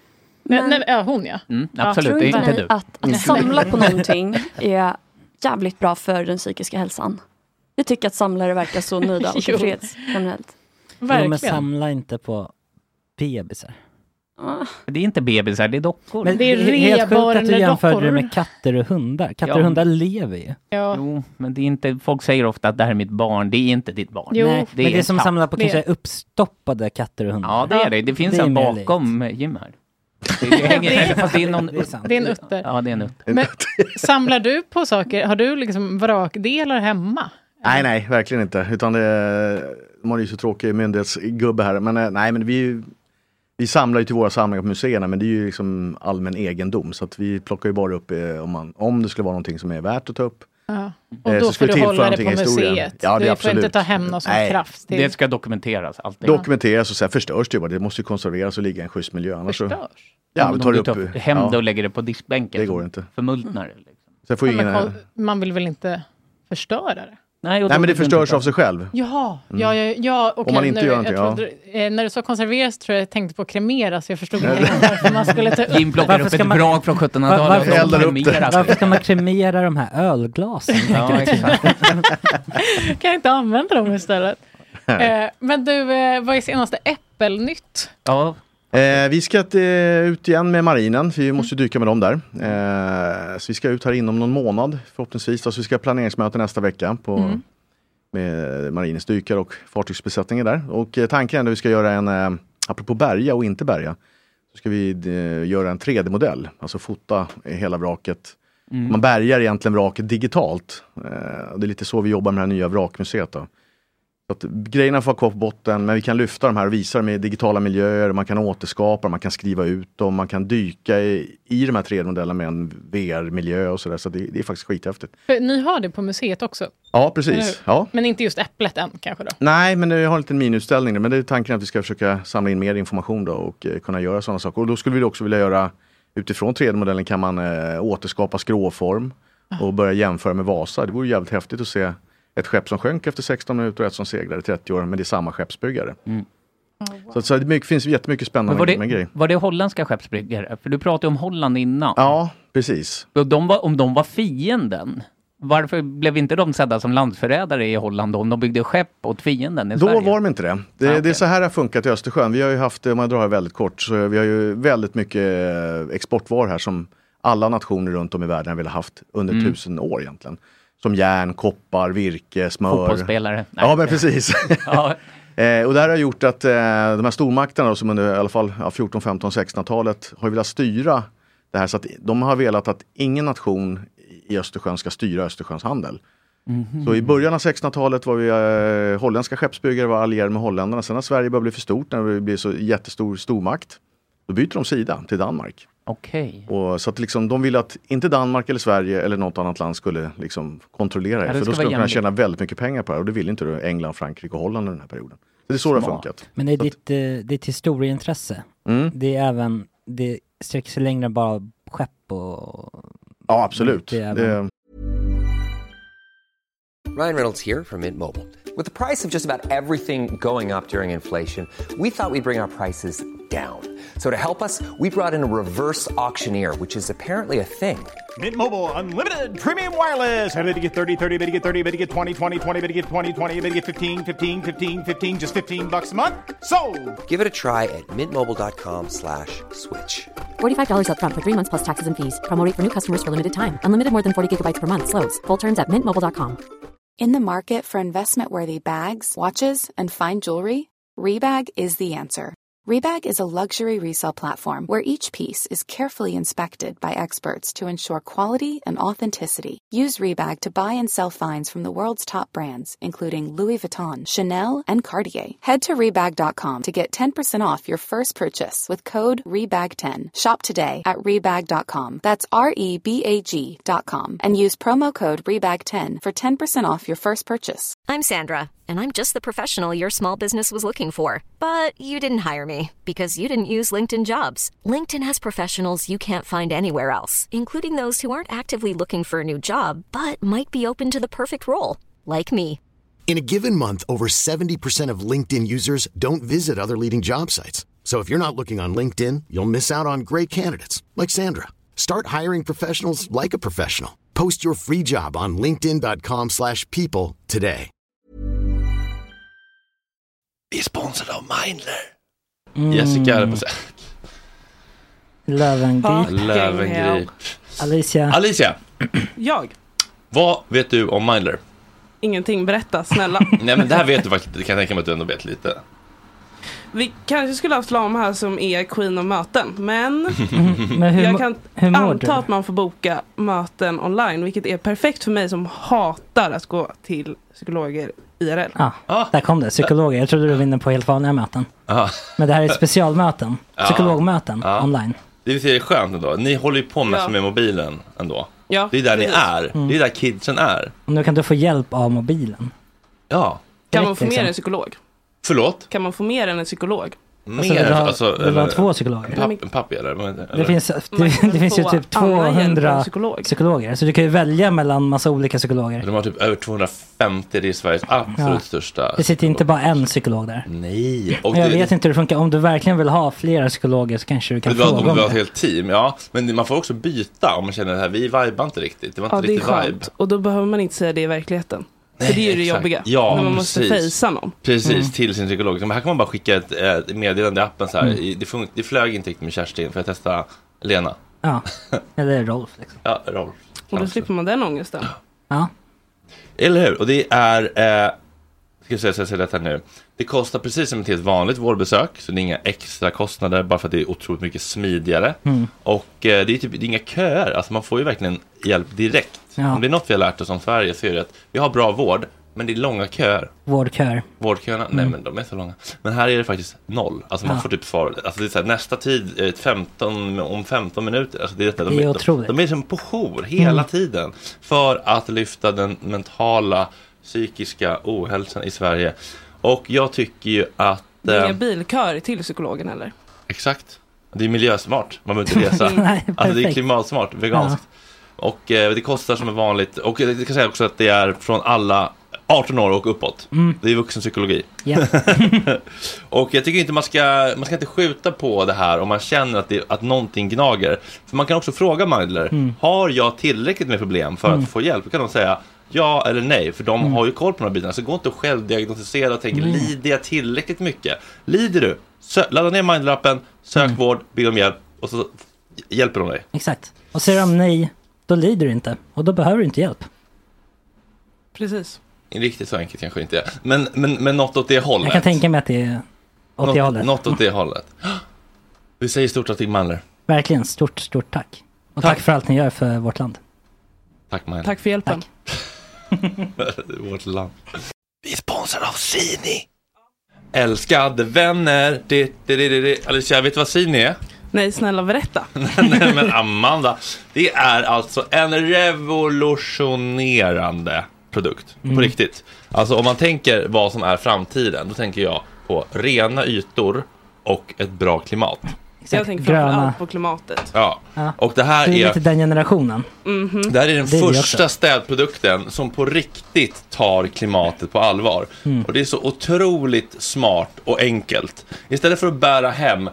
Hon absolut, det är inte du. Att samla på någonting är jävligt bra för den psykiska hälsan. Jag tycker att samlare verkar så nöjda och tillfreds generellt. Verkligen. Men samla inte på bebisar. Det är inte bebisar, det är dockor. Men det är helt sjukt att du jämför det med katter och hundar. Katter och hundar lever ju. Ja. Jo, men det är inte, folk säger ofta att det här är mitt barn. Det är inte ditt barn. Jo. Nej, men det är som samlar på kanske uppstoppade katter och hundar. Ja, det är det. Det finns en bakom Jim här. Det är en utter. Ja, det är en utter. Men samlar du på saker? Har du liksom vrakdelar hemma? Nej, verkligen inte. Utan de har ju så tråkig myndighetsgubbe här. Men nej, men vi samlar ju till våra samlingar på museerna, men det är ju liksom allmän egendom. Så att vi plockar ju bara upp om det skulle vara någonting som är värt att ta upp. Ja. Och då får du hålla det på museet. Ja, du får inte ta hem något som kraft till. Det ska dokumenteras. Alltid. Dokumenteras och sen förstörs det ju bara. Det måste ju konserveras och ligga i en schysst miljö. Annars förstörs? Ja, om du tar hem det och lägger det på diskbänken. Det går inte. Förmultnar det. Liksom. Så får man vill väl inte förstöra det? Nej, men det förstörs av sig själv. Jaha, ja, okej. Om man inte gör någonting, när du sa konserveras tror jag tänkte på kremeras. Jag förstod inte varför man skulle ta upp. Jim plockar upp ett brak från 1700-talet. Varför ska man kremera de här ölglasen? Ja, exakt. Kan jag inte använda dem istället? Men du, vad är senaste Äppelnytt? Ja. Vi ska ut igen med marinen, för vi måste dyka med dem där. Så vi ska ut här inom någon månad förhoppningsvis. Alltså vi ska ha planeringsmöte nästa vecka med marinens dykare och fartygsbesättningen där. Och tanken är att vi ska göra apropå bärga och inte bärga, så ska vi göra en 3D-modell. Alltså fota hela vraket. Man bärgar egentligen vraket digitalt. Det är lite så vi jobbar med det här nya vrakmuseet då. Så att grejerna får kvar på botten, men vi kan lyfta de här och visa dem i digitala miljöer. Man kan återskapa, man kan skriva ut dem, man kan dyka i de här 3D-modellerna med en VR-miljö och sådär. Så det är faktiskt skithäftigt. För ni har det på museet också? Ja, precis. Ja. Men inte just äpplet än kanske då? Nej, men jag har en liten miniutställning. Men det är tanken att vi ska försöka samla in mer information då och kunna göra sådana saker. Och då skulle vi också vilja göra, utifrån 3D-modellen kan man återskapa skråform och börja jämföra med Vasa. Det vore jävligt häftigt att se ett skepp som sjönk efter 16 minuter och ett som seglade 30 år, men det är samma skeppsbyggare. Så det finns jättemycket spännande med grejer. Var det holländska skeppsbyggare? För du pratade om Holland innan. Ja, precis. Om de var fienden, varför blev inte de sedda som landsförrädare i Holland om de byggde skepp åt fienden i Sverige? Då var de inte det. Det är så här det har funkat i Östersjön. Vi har ju haft, om man drar här väldigt kort, så vi har ju väldigt mycket exportvaror här som alla nationer runt om i världen vill ha haft under 1000 år egentligen. Som järn, koppar, virke, smör. Fotbollsspelare. Nej. Ja, men precis. Ja. Och det här har gjort att de här stormakterna då, som under i alla fall 14, 15, 16-talet har velat styra det här, så att de har velat att ingen nation i Östersjön ska styra Östersjöns handel. Så i början av 1600-talet var vi holländska skeppsbyggare, var allierade med holländarna. Sen när Sverige började bli för stort, när det blir så jättestor stormakt, då byter de sida till Danmark. Okej. Och så att liksom, de ville att inte Danmark eller Sverige eller något annat land skulle liksom kontrollera det. För då skulle de kunna tjäna väldigt mycket pengar på det. Och det ville inte England, Frankrike och Holland i den här perioden. Så det är så det har funkat. Men är ditt historieintresse, det är även, det sträcker sig längre än bara skepp och... Ja, absolut. Ryan Reynolds here from Mint Mobile. With the price of just about everything going up during inflation, we thought we'd bring our prices down. So to help us, we brought in a reverse auctioneer, which is apparently a thing. Mint Mobile Unlimited Premium Wireless. How to get 30, 30, bit to get 30, bit to get 20, 20, 20, bit to get 20, 20, bit to get 15, 15, 15, 15, just $15 a month? Sold! Give it a try at mintmobile.com/switch. $45 up front for 3 months plus taxes and fees. Promo rate for new customers for limited time. Unlimited more than 40 gigabytes per month. Slows full terms at mintmobile.com. In the market for investment-worthy bags, watches, and fine jewelry, Rebag is the answer. Rebag is a luxury resale platform where each piece is carefully inspected by experts to ensure quality and authenticity. Use Rebag to buy and sell finds from the world's top brands, including Louis Vuitton, Chanel, and Cartier. Head to Rebag.com to get 10% off your first purchase with code REBAG10. Shop today at Rebag.com. That's REBAG.com. And use promo code REBAG10 for 10% off your first purchase. I'm Sandra, and I'm just the professional your small business was looking for. But you didn't hire me because you didn't use LinkedIn Jobs. LinkedIn has professionals you can't find anywhere else, including those who aren't actively looking for a new job, but might be open to the perfect role, like me. In a given month, over 70% of LinkedIn users don't visit other leading job sites. So if you're not looking on LinkedIn, you'll miss out on great candidates, like Sandra. Start hiring professionals like a professional. Post your free job on linkedin.com/people today. Vi är sponsrade av Mindler. Jessica är på sig. Löwengrip. Alicia. Jag. Vad vet du om Mindler? Ingenting, berätta, snälla. Nej, men det här vet du faktiskt. Det kan jag tänka mig att du ändå vet lite. Vi kanske skulle ha haft Lam här som är queen av möten. Men, men jag kan anta att man får boka möten online. Vilket är perfekt för mig som hatar att gå till psykologer IRL. Där kom det, psykologer. Jag trodde du vinner på helt vanliga möten. Men det här är specialmöten. Psykologmöten online. Det är skönt ändå. Ni håller ju på med mobilen ändå. Ja, det är där ni är. Det är där kidsen är. Och nu kan du få hjälp av mobilen. Ja. Kan man få mer än en psykolog? Förlåt? Kan man få mer än en psykolog? Alltså, vill du ha 2 psykologer? En pappi eller? Det finns ju typ 200 psykologer. Så du kan ju välja mellan massa olika psykologer. De har typ över 250, det är Sveriges absolut största. Det sitter inte bara en psykolog där. Nej. Och jag vet inte hur det funkar. Om du verkligen vill ha flera psykologer så kanske du kan fråga om det. Du vill ha ett helt team, ja. Men man får också byta om man känner att vi vibar inte riktigt. Det var inte riktigt vibe. Och då behöver man inte säga det i verkligheten. För det är ju det jobbiga. Ja, när man måste fejsa någon. Precis, till sin psykolog. Men här kan man bara skicka ett meddelande i appen så här. Det flög inte riktigt med Kerstin för att testa Lena. Ja, eller Rolf liksom. Ja, Rolf. Och då slipper man den ångesten. Ja. Eller hur? Och det är ska jag säga detta nu. Det kostar precis som ett helt vanligt vårdbesök. Så det är inga extra kostnader bara för att det är otroligt mycket smidigare. Och det är typ inga köer. Alltså man får ju verkligen hjälp direkt. Om det är något vi har lärt oss om Sverige så är det att vi har bra vård, men det är långa köer. Vårdköerna, nej men de är så långa. Men här är det faktiskt 0. Alltså man får typ svar. Alltså det är så här, nästa tid, 15 minuter. Alltså det är otroligt. De är som på jour hela tiden. För att lyfta den mentala, psykiska ohälsan i Sverige. Och jag tycker ju att... Det är inga bilkör till psykologen eller? Exakt. Det är miljösmart. Man behöver inte resa. Alltså det är klimatsmart, veganskt. Och det kostar som är vanligt. Och det kan säga också att det är från alla 18 år och uppåt. Det är vuxenpsykologi. Och jag tycker inte man ska inte skjuta på det här om man känner att någonting gnager. För man kan också fråga Mindler, har jag tillräckligt med problem för att få hjälp? Då kan de säga ja eller nej, för de har ju koll på de här bitarna. Så gå inte och självdiagnostisera och tänka, lider jag tillräckligt mycket? Lider du? Ladda ner Mindler-appen, sök vård, be om hjälp och så hjälper de dig. Exakt. Och säger de nej, då lider du inte. Och då behöver du inte hjälp. Precis. Riktigt så enkelt kanske inte är. Men något åt det hållet. Jag kan tänka mig att det är åt det hållet. Något åt det hållet. Vi säger stort tack till Mandler. Verkligen, stort tack. Och tack för allt ni gör för vårt land. Tack Mandler. Tack för hjälpen. Vårt land. Vi är sponsrade av Sini. Älskade vänner. Alicia, vet du vad Sini är? Nej, snälla berätta. Nej, men Amanda, det är alltså en revolutionerande produkt. På riktigt. Alltså om man tänker vad som är framtiden, då tänker jag på rena ytor och ett bra klimat. Jag tänker framförallt på klimatet. Ja. Och det här är lite den generationen. Det här är den första städprodukten som på riktigt tar klimatet på allvar. Och det är så otroligt smart och enkelt. Istället för att bära hem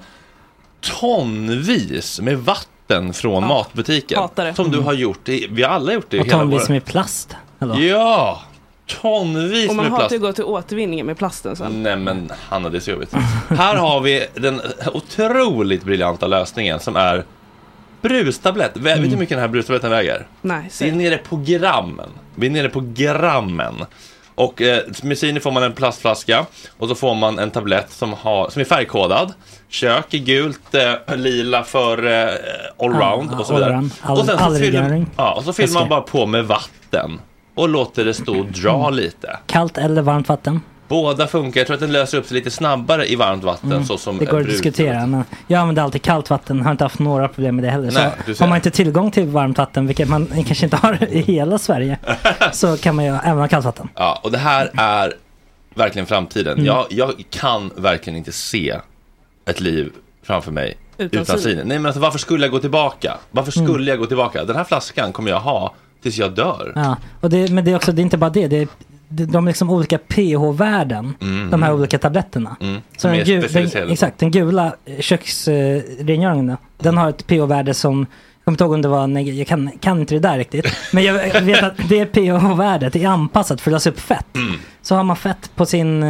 tonvis med vatten från matbutiken. Som du har gjort. Vi har alla gjort det. Och tonvis med plast. Eller? Ja, tonvis och man med har plast. att gå till återvinningen med plasten sen. Nej men Hanna, det är så jobbigt. Här har vi den otroligt briljanta lösningen som är brustablett. Vet du hur mycket den här brustabletten väger? Nej, det är nere på grammen. Vi är nere på grammen. Och med Sini får man en plastflaska och så får man en tablett som är färgkodad. Kök är gult, lila för allround och så vidare. Och sen så fyller man bara på med vatten och låter det stå och dra lite. Kallt eller varmt vatten? Båda funkar. Jag tror att den löser upp sig lite snabbare i varmt vatten. Så som det går att diskutera. Men jag använder alltid kallt vatten. Har inte haft några problem med det heller. Nej, så har man inte tillgång till varmt vatten, vilket man kanske inte har i hela Sverige, så kan man ju även ha kallt vatten. Ja, och det här är verkligen framtiden. Jag kan verkligen inte se ett liv framför mig utan Sini. Nej, men alltså, varför skulle jag gå tillbaka? Den här flaskan kommer jag ha tills jag dör. Ja, och men det är också, det är inte bara det. De är liksom olika pH-värden, de här olika tabletterna. Så den gula köksrengöringen, den har ett pH-värde som, jag kommer inte ihåg om det var, jag kan inte det där riktigt, men jag vet att det pH-värdet är anpassat för att lösa upp fett. Så har man fett på sin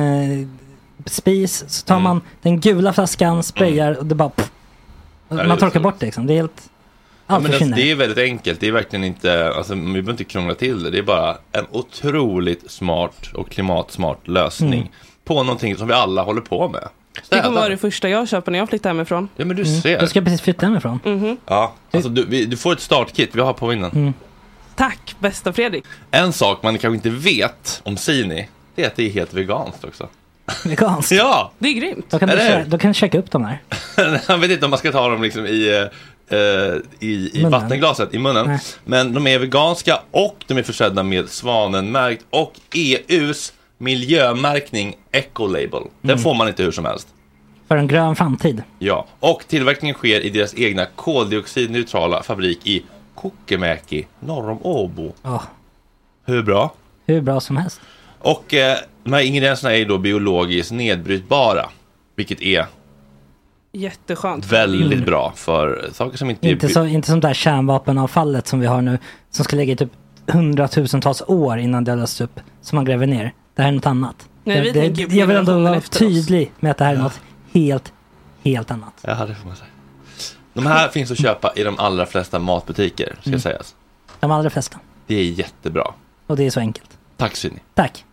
spis, så tar man den gula flaskan, sprayar och det bara man torkar bort det liksom. Det är helt det är väldigt enkelt. Det är verkligen inte, alltså, vi behöver inte krångla till det. Det är bara en otroligt smart och klimatsmart lösning på någonting som vi alla håller på med. Det kommer vara det första jag köper när jag flyttar hemifrån. Ja, men du ser. Du ska precis flytta hemifrån. Ja, alltså du får ett startkit. Vi har på vinden. Tack, bästa Fredrik. En sak man kanske inte vet om Sini, det är att det är helt veganskt också. Veganskt? Ja! Det är grymt. Då kan du checka upp dem här. Jag vet inte om man ska ta dem liksom i vattenglaset, i munnen. Nej. Men de är veganska och de är försedda med Svanenmärkt och EUs miljömärkning Ecolabel. Den får man inte hur som helst. För en grön framtid. Ja, och tillverkningen sker i deras egna koldioxidneutrala fabrik i Kokemäki, norr om Åbo. Hur bra? Hur bra som helst. Och de här ingredienserna är ju då biologiskt nedbrytbara, vilket är jätteskönt. Väldigt bra för saker som inte inte som där kärnvapenavfallet som vi har nu, som ska ligga i typ 100,000-tals år innan det lösts upp, som man gräver ner. Det här är något annat. Nej, jag vill ändå vara tydlig med att det här är något helt annat. Ja, det får man säga. De här finns att köpa i de allra flesta matbutiker, ska sägas. De allra flesta. Det är jättebra. Och det är så enkelt. Tack, Sini. Tack.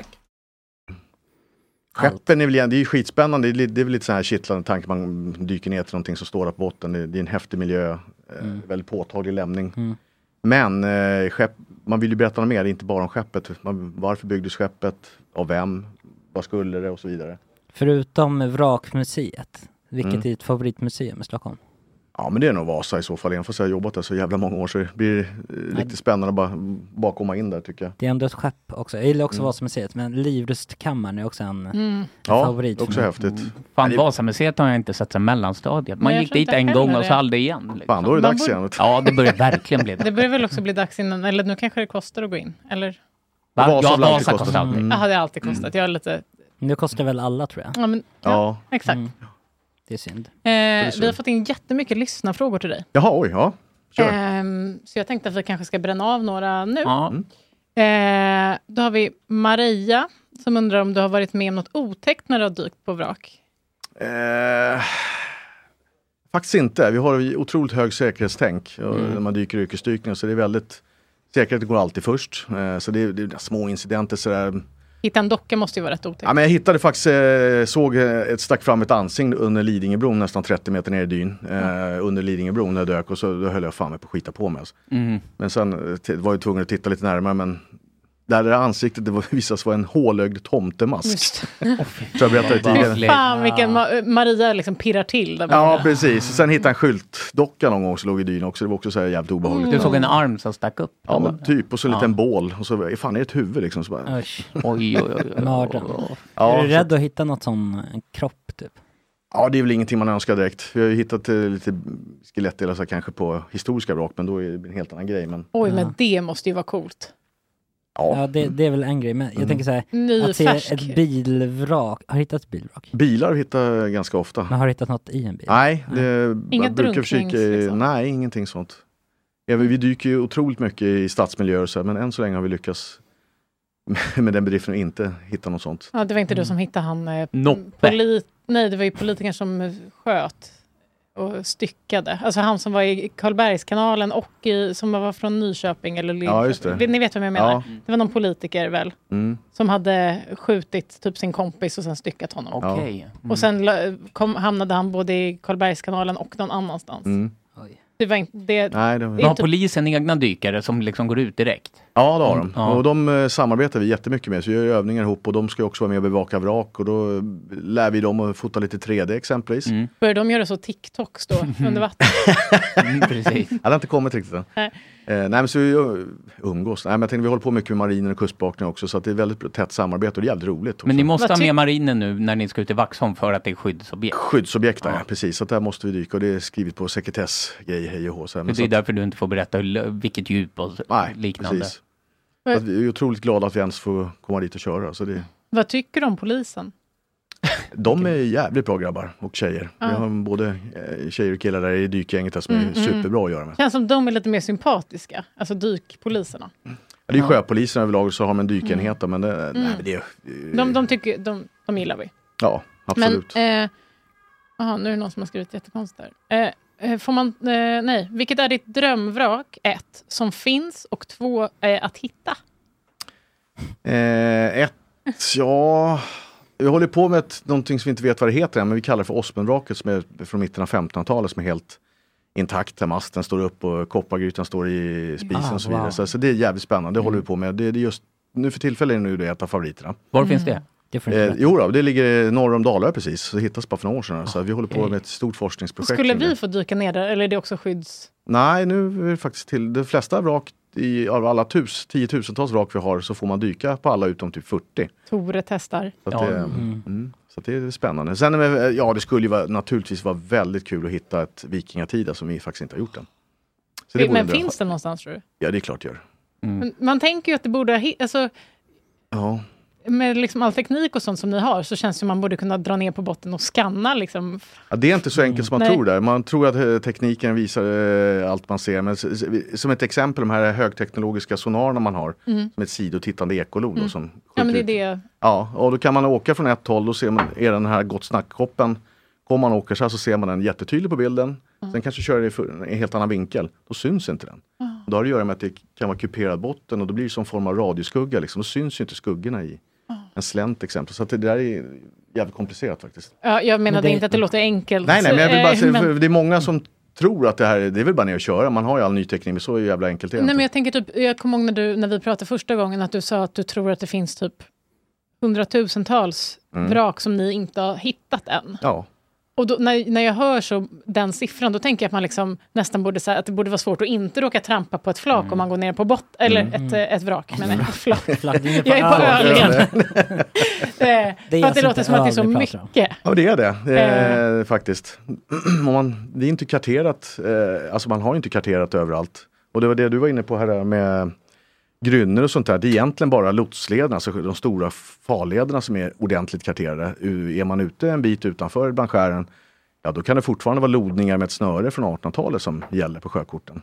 Skeppen är väl, det är ju skitspännande. Det är väl lite så här kittlande tanke. Man dyker ner till någonting som står där på botten. Det är en häftig miljö. Väldigt påtaglig lämning. Men man vill ju berätta något mer. Inte bara om skeppet. Varför byggdes skeppet? Av vem? Vad skulle det? Och så vidare. Förutom Vrakmuseet. Vilket är ditt favoritmuseum i Stockholm? Ja, men det är nog Vasa i så fall. Även fast jag har jobbat där så jävla många år, så det blir riktigt spännande att bara komma in där, tycker jag. Det är ändå ett skepp också. Jag gillar också Vasamuseet, men Livrustkammaren är också en favorit. Ja, också häftigt. Fan, Vasamuseet har jag inte sett sedan mellanstadiet. Man gick dit en gång och så aldrig igen. Liksom. Fan, då är det dags igen. Ja, det börjar verkligen bli det. Det börjar väl också bli dags innan, eller nu kanske det kostar att gå in, eller? Vasa kostar alltid. Jaha, det har alltid kostat. Jag är lite... Nu kostar väl alla, tror jag. Ja, men, exakt. Det är synd. Vi har fått in jättemycket lyssnarfrågor till dig. Jaha, oj, ja. Kör. Så jag tänkte att vi kanske ska bränna av några nu. Då har vi Maria som undrar om du har varit med om något otäckt när du har dykt på vrak. Faktiskt inte. Vi har otroligt hög säkerhetstänk när man dyker yrkesdykning. Så det är väldigt... Säkerheten går alltid först. Så det är små incidenter sådär. Hitta en docka måste ju vara rätt otäckt. Ja, men jag hittade faktiskt, stack fram ett ansikte under Lidingöbron nästan 30 meter ner i dyn. Under Lidingöbron när jag dök och så då höll jag fan med på att skita på mig. Alltså. Men sen var jag tvungen att titta lite närmare, men där ansiktet visade sig vara en hålögd tomtemask. Så jag berättade tidigare. Fan vilken Maria liksom pirrar till. Där ja, precis. Sen hittade jag en skyltdocka någon gång som låg i dyn också. Det var också så här jävligt obehagligt. Du såg en arm som stack upp? Ja, men typ. Och så en liten bål. Och så, fan är det ett huvud liksom? Så bara... Oj. Är du rädd att hitta något sån kropp typ? Ja, det är väl ingenting man önskar direkt. Vi har ju hittat lite skelettdelar så kanske på historiska vrak, men då är det en helt annan grej. Men... Oj, men det måste ju vara coolt. Ja, det är väl en grej. Men jag tänker så här, att se ett bilvrak. Har du hittat bilvrak? Bilar hittar ganska ofta. Men har du hittat något i en bil? Nej, inga drunknings liksom. Nej, ingenting sånt. Ja, vi dyker ju otroligt mycket i stadsmiljöer så här, men än så länge har vi lyckats med den bedriften att inte hitta något sånt. Ja, det var inte du som hittade han nej, det var ju politikern som sköt och styckade. Alltså han som var i Karlbergskanalen och som var från Nyköping eller ja, just det. Ni vet vad jag menar. Ja. Det var någon politiker väl som hade skjutit typ sin kompis och sen styckat honom. Okej. Och sen hamnade han både i Karlbergskanalen och någon annanstans. Det var inte det. Har polisen egna dykare som liksom går ut direkt? Ja, det har de. Ja. Och de samarbetar vi jättemycket med. Så vi gör övningar ihop och de ska också vara med och bevaka vrak. Och då lär vi dem att fota lite 3D exempelvis. Börjar de göra så TikToks då under vatten? Precis. Det har inte kommit riktigt än. Nej, men så vi umgås. Nej, men jag tänkte vi håller på mycket med marinen och kustbevakningen också. Så att det är väldigt tätt samarbete och det är jävligt roligt också. Men ni måste ha med marinen nu när ni ska ut i Vaxholm för att det är skyddsobjekt? Skyddsobjekt, ja. Precis. Så där måste vi dyka och det är skrivit på sekretessgrej, hej och hå. Så det är därför du inte får berätta vilket djup och liknande. Precis. Vi är otroligt glada att vi ens får komma dit och köra. Så det... Vad tycker du om polisen? De är jävligt bra grabbar och tjejer. Vi har både tjejer och killar där i dykgänget som är superbra att göra med. Känns som de är lite mer sympatiska, alltså dykpoliserna. Ja, det är sjöpolisen överlag så har man dykenheter, men de gillar vi. Ja, absolut. Men, nu är det någon som har skrivit jättekonstigt där. Får man, vilket är ditt drömvrak? 1. Som finns och 2. Att hitta? 1. Ja... Vi håller på med någonting som vi inte vet vad det heter än, men vi kallar det för Ospenvraket som är från mitten av 1500-talet som är helt intakt. Masten står upp och koppargrytan står i spisen och så vidare. Så det är jävligt spännande, det håller vi på med. Det är just, nu för tillfället är det ett av favoriterna. Var finns det? Det ligger norr om Dalarö precis. Så det hittas bara för några år sedan. Så vi håller på med ett stort forskningsprojekt. Skulle vi få dyka ner där, eller är det också skydds... Nej, nu är det faktiskt till de flesta vrak av alla 10-tusentals vrak vi har så får man dyka på alla utom typ 40. Tore testar. Så det är spännande. Sen det skulle ju naturligtvis vara väldigt kul att hitta ett vikingatida som vi faktiskt inte har gjort än. Så men finns det någonstans tror du? Ja, det är klart det gör. Men man tänker ju att det borde med liksom all teknik och sånt som ni har så känns det som man borde kunna dra ner på botten och skanna liksom. Ja, det är inte så enkelt som man tror där. Man tror att tekniken visar allt man ser. Men som ett exempel, de här högteknologiska sonarerna man har som ett sidotittande ekolod. Som ja, men det är det. Ja, och då kan man åka från ett håll och ser man den här Gott Snack-koppen. Kommer man åker så här så ser man den jättetydlig på bilden. Sen kanske kör det i en helt annan vinkel. Då syns inte den. Och då har det att göra med att det kan vara kuperad botten och då blir det som form av radioskugga. Liksom. Då syns ju inte skuggorna i en slänt exempel. Så att det där är jävligt komplicerat faktiskt. Ja, jag menade inte att det låter enkelt. Nej, men jag vill bara säga, det är många som tror att det är väl bara ner att köra. Man har ju all ny teknik, men så är jävla enkelt. Nej, men jag tänker typ, jag kommer ihåg när vi pratade första gången att du sa att du tror att det finns typ 100,000-tals vrak som ni inte har hittat än. Ja. Och då, när jag hör så den siffran, då tänker jag att man liksom nästan borde säga att det borde vara svårt att inte råka trampa på ett flak om man går ner på eller ett vrak. Men ett flak. Jag är på ölen. För att det låter som att det är så mycket. Ja, det är det. Faktiskt. Det är inte karterat. Alltså man har inte karterat överallt. Och det var det du var inne på här med grynner och sånt där. Det är egentligen bara lotslederna, alltså de stora farlederna som är ordentligt karterade. Är man ute en bit utanför bland skären, ja då kan det fortfarande vara lodningar med ett snöre från 1800-talet som gäller på sjökorten.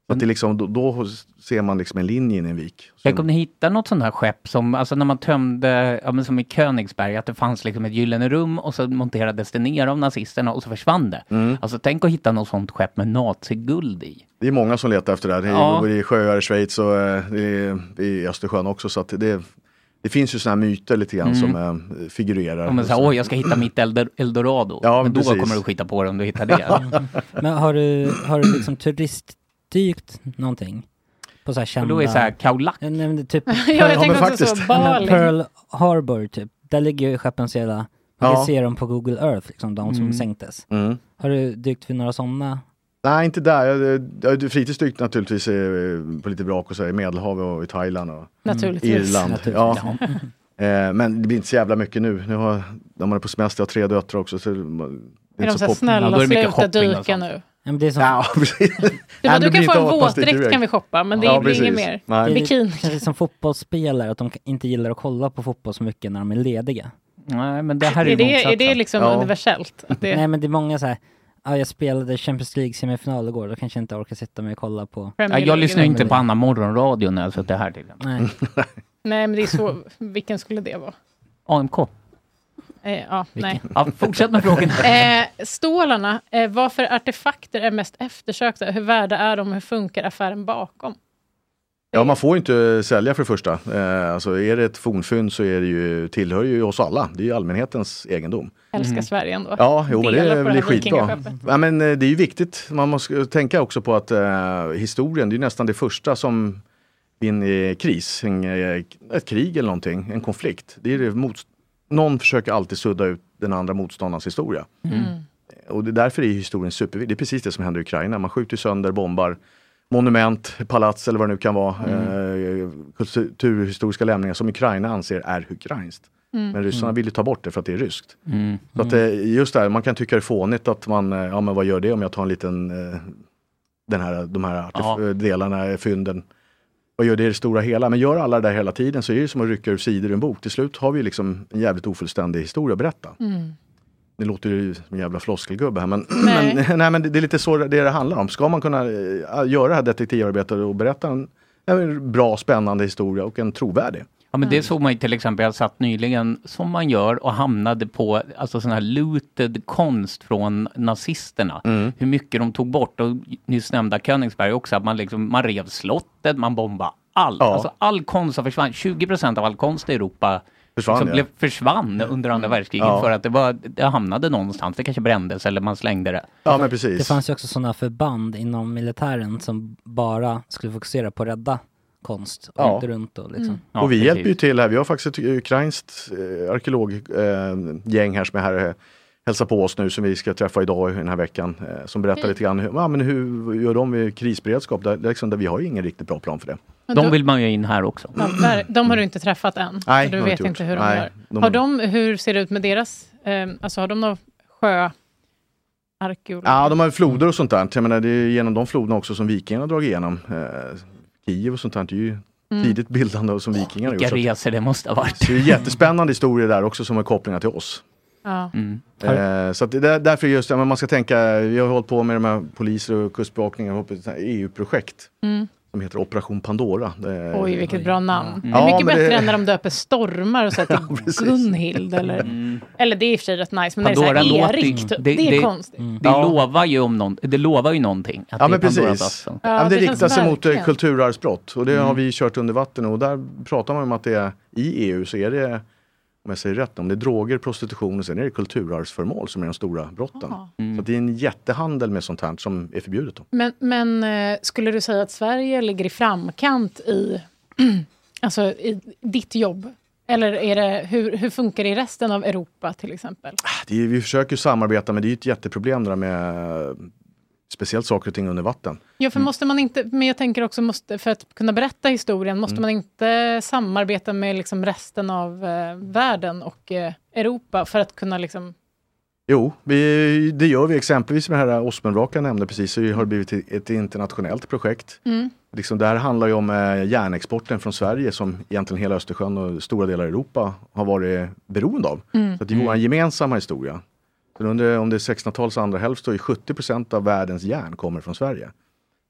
Så att det liksom, då ser man liksom en linje in i en vik. Tänk om ni hittar något sånt här skepp som, alltså när man tömde, ja, men som i Königsberg, att det fanns liksom ett gyllene rum och så monterades det ner av nazisterna och så försvann det. Alltså tänk att hitta något sånt skepp med naziguld i. Det är många som letar efter det här. Det är sjöar i Schweiz och det är i Östersjön också. Så att det finns ju såna här myter lite grann som figurerar. Om man säger, jag ska hitta mitt Eldorado. Ja, men då precis. kommer du skita på det om du hittar det. Men har du liksom turistdykt någonting? På så här kända... Och då är så här Kaolack. Nej, men typ jag tänker också så Bali. Pearl Harbor typ. Där ligger ju skeppen så jävla... Man kan se dem på Google Earth, liksom, de som sänktes. Har du dykt vid några sådana? Nej, inte där. Jag har fritidsdykt naturligtvis på lite vrak och så i Medelhavet och i Thailand och Irland. Ja. Men det blir inte så jävla mycket nu. Nu har de på semester, 3 döttrar också. Så det är de så snälla, sluta dyka nu. Ja, men det är som... du kan få en våtdräkt kan vi shoppa, men det blir inget mer. Det känns som fotbollsspelare, att de inte gillar att kolla på fotboll så mycket när de är lediga. Nej, men det här är det liksom universellt? Nej, men det är många så här... Ja, jag spelade Champions League semifinal igår. Då kanske jag inte orkar sitta med och kolla på... Jag lyssnar inte på Anna Morgonradio när jag suttit här till. Nej, men det är så... Vilken skulle det vara? AMK. Nej. Ja, fortsätt med frågan. Stålarna, vad för artefakter är mest eftersökta? Hur värda är de? Hur funkar affären bakom? Ja, man får ju inte sälja för det första. Alltså är det ett fornfynd så är det ju, tillhör ju oss alla. Det är ju allmänhetens egendom. Älskar Sverige ändå. Ja, men det är skitbra. Ja, men det är ju viktigt. Man måste tänka också på att historien, det är nästan det första som in i kris. Ett krig eller någonting, en konflikt. Det är det någon försöker alltid sudda ut den andra motståndarens historia. Och det är därför är historien superviktig. Det är precis det som händer i Ukraina. Man skjuter sönder, bombar monument, palats eller vad det nu kan vara. Kulturhistoriska lämningar som Ukraina anser är ukrainskt. Men ryssarna vill ju ta bort det för att det är ryskt. Så att just där, man kan tycka det är fånigt att man, ja men vad gör det om jag tar en liten de här delarna, fynden. Vad gör det i det stora hela? Men gör alla det där hela tiden så är det som att rycka ur sidor i en bok. Till slut har vi liksom en jävligt ofullständig historia att berätta. Det låter ju som en jävla floskelgubbe här. Men det är lite så det handlar om. Ska man kunna göra det här detektivarbetet och berätta en bra, spännande historia och en trovärdig. Ja, men det såg man ju till exempel, jag satt nyligen som man gör och hamnade på alltså sån här looted konst från nazisterna. Hur mycket de tog bort, och nyss nämnda Königsberg också, att man rev slottet, man bombade allt. Alltså all konst har försvann. 20% av all konst i Europa försvann under andra världskriget för att det hamnade någonstans. Det kanske brändes eller man slängde det. Ja, men precis. Det fanns ju också sådana förband inom militären som bara skulle fokusera på att rädda konst och inte runt och liksom. Och vi hjälper ju till här. Vi har faktiskt ett ukrainskt arkeologgäng här som är här hälsar på oss nu, som vi ska träffa idag i den här veckan, som berättar lite grann hur gör de vid krisberedskap där vi har ju ingen riktigt bra plan för det. De vill man ju in här också. De har du inte träffat än. Nej, du vet inte hur de gör. Hur ser det ut med deras alltså har de någon sjöarkeologi? Ja, de har floder och sånt där. Jag menar, det är genom de floderna också som vikingarna dragit igenom. Kiev och sånt där, det är ju tidigt bildande och som vikingar. Vilka resor det måste ha varit. Så det är jättespännande historier där också som har kopplingar till oss. Ja. Så att därför just det, man ska tänka, vi har hållit på med de här poliser och kustbevakningar, EU-projekt som heter Operation Pandora. Oj, vilket bra namn. Det är mycket bättre än när de döper stormar och så till Gunhild eller det är i och för sig rätt nice, men Pandora när det är så här Erik, det är konstigt. Det lovar ju någonting. Att ja, men precis. Men det riktar sig mot kulturarvsbrott och det har vi kört under vatten, och där pratar man om att det är i EU så är det, om jag säger rätt, om det är droger, prostitution och sen är det kulturarvsföremål som är de stora brotten. Så det är en jättehandel med sånt här som är förbjudet då. Men skulle du säga att Sverige ligger i framkant i alltså i ditt jobb? Eller är det, hur funkar det i resten av Europa till exempel? Vi försöker samarbeta, men det är ett jätteproblem där med speciellt saker och ting under vatten. Ja, för måste man inte, men jag tänker också för att kunna berätta historien måste man inte samarbeta med liksom resten av världen och Europa för att kunna liksom... Jo, det gör vi exempelvis med det här Osmenvrak jag nämnde precis, så har det blivit ett internationellt projekt. Liksom, det här handlar ju om järnexporten från Sverige som egentligen hela Östersjön och stora delar av Europa har varit beroende av. Så att det är vår gemensamma historia. Så om det är 1600-talets andra hälft så är 70% av världens järn kommer från Sverige.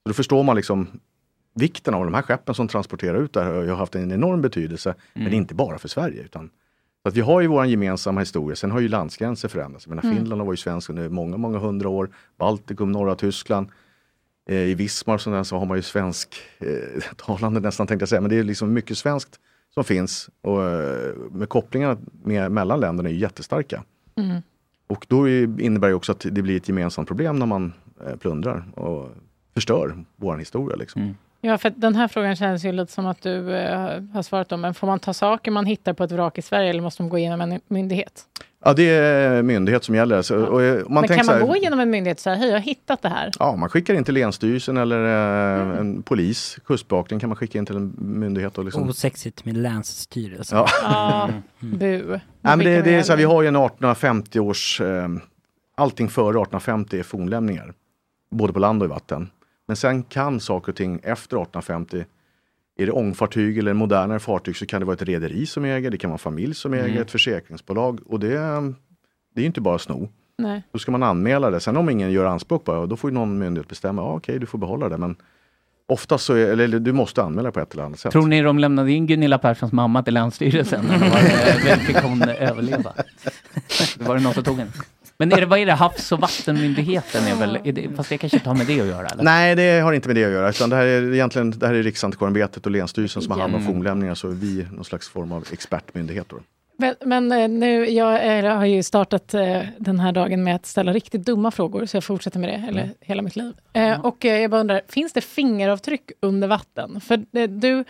Då förstår man liksom vikten av de här skeppen som transporterar ut där har haft en enorm betydelse, men inte bara för Sverige utan så att vi har ju vår gemensamma historia. Sen har ju landsgränser förändrats. Jag menar, Finland var ju svensk under många, många hundra år. Baltikum, norra Tyskland. I Wismar så har man ju svensk talande nästan tänkte jag säga. Men det är liksom mycket svenskt som finns. Och med kopplingarna mellan länderna är ju jättestarka. Och då innebär det också att det blir ett gemensamt problem när man plundrar och förstör vår historia liksom. Ja, för den här frågan känns ju lite som att du har svarat om. Men får man ta saker man hittar på ett vrak i Sverige eller måste de gå igenom en myndighet? Ja, det är myndighet som gäller. Så, och men kan man gå igenom en myndighet och säga, hej, jag har hittat det här? Ja, man skickar in till Länsstyrelsen eller en polis. Kustbevakningen kan man skicka in till en myndighet. Och liksom... Osexigt med Länsstyrelsen. Ja, bu. Nej, men det är så här, vi har ju en 1850 års... allting före 1850 är fornlämningar. Både på land och i vatten. Men sen kan saker och ting efter 1850, är det ångfartyg eller modernare fartyg så kan det vara ett rederi som äger, det kan vara en familj som äger, ett försäkringsbolag och det är ju inte bara sno. Nej. Då ska man anmäla det. Sen om ingen gör anspråk på det, då får ju någon myndighet bestämma, okej, du får behålla det, men oftast så eller du måste anmäla på ett eller annat sätt. Tror ni de lämnade in Gunilla Perssons mamma till Länsstyrelsen? Vem fick hon överleva? Det var det någon som tog en. Men vad är det? Havs- och vattenmyndigheten är väl, fast det kanske inte har med det att göra? Eller? Nej, det har inte med det att göra. Utan det här är Riksantikvarieämbetet och Länsstyrelsen som har hand om fornlämningar. Så är vi någon slags form av expertmyndighet då. Men nu, jag har ju startat den här dagen med att ställa riktigt dumma frågor. Så jag fortsätter med det, eller hela mitt liv. Och jag bara undrar, finns det fingeravtryck under vatten? För du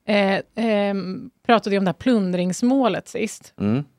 pratade ju om det här plundringsmålet sist.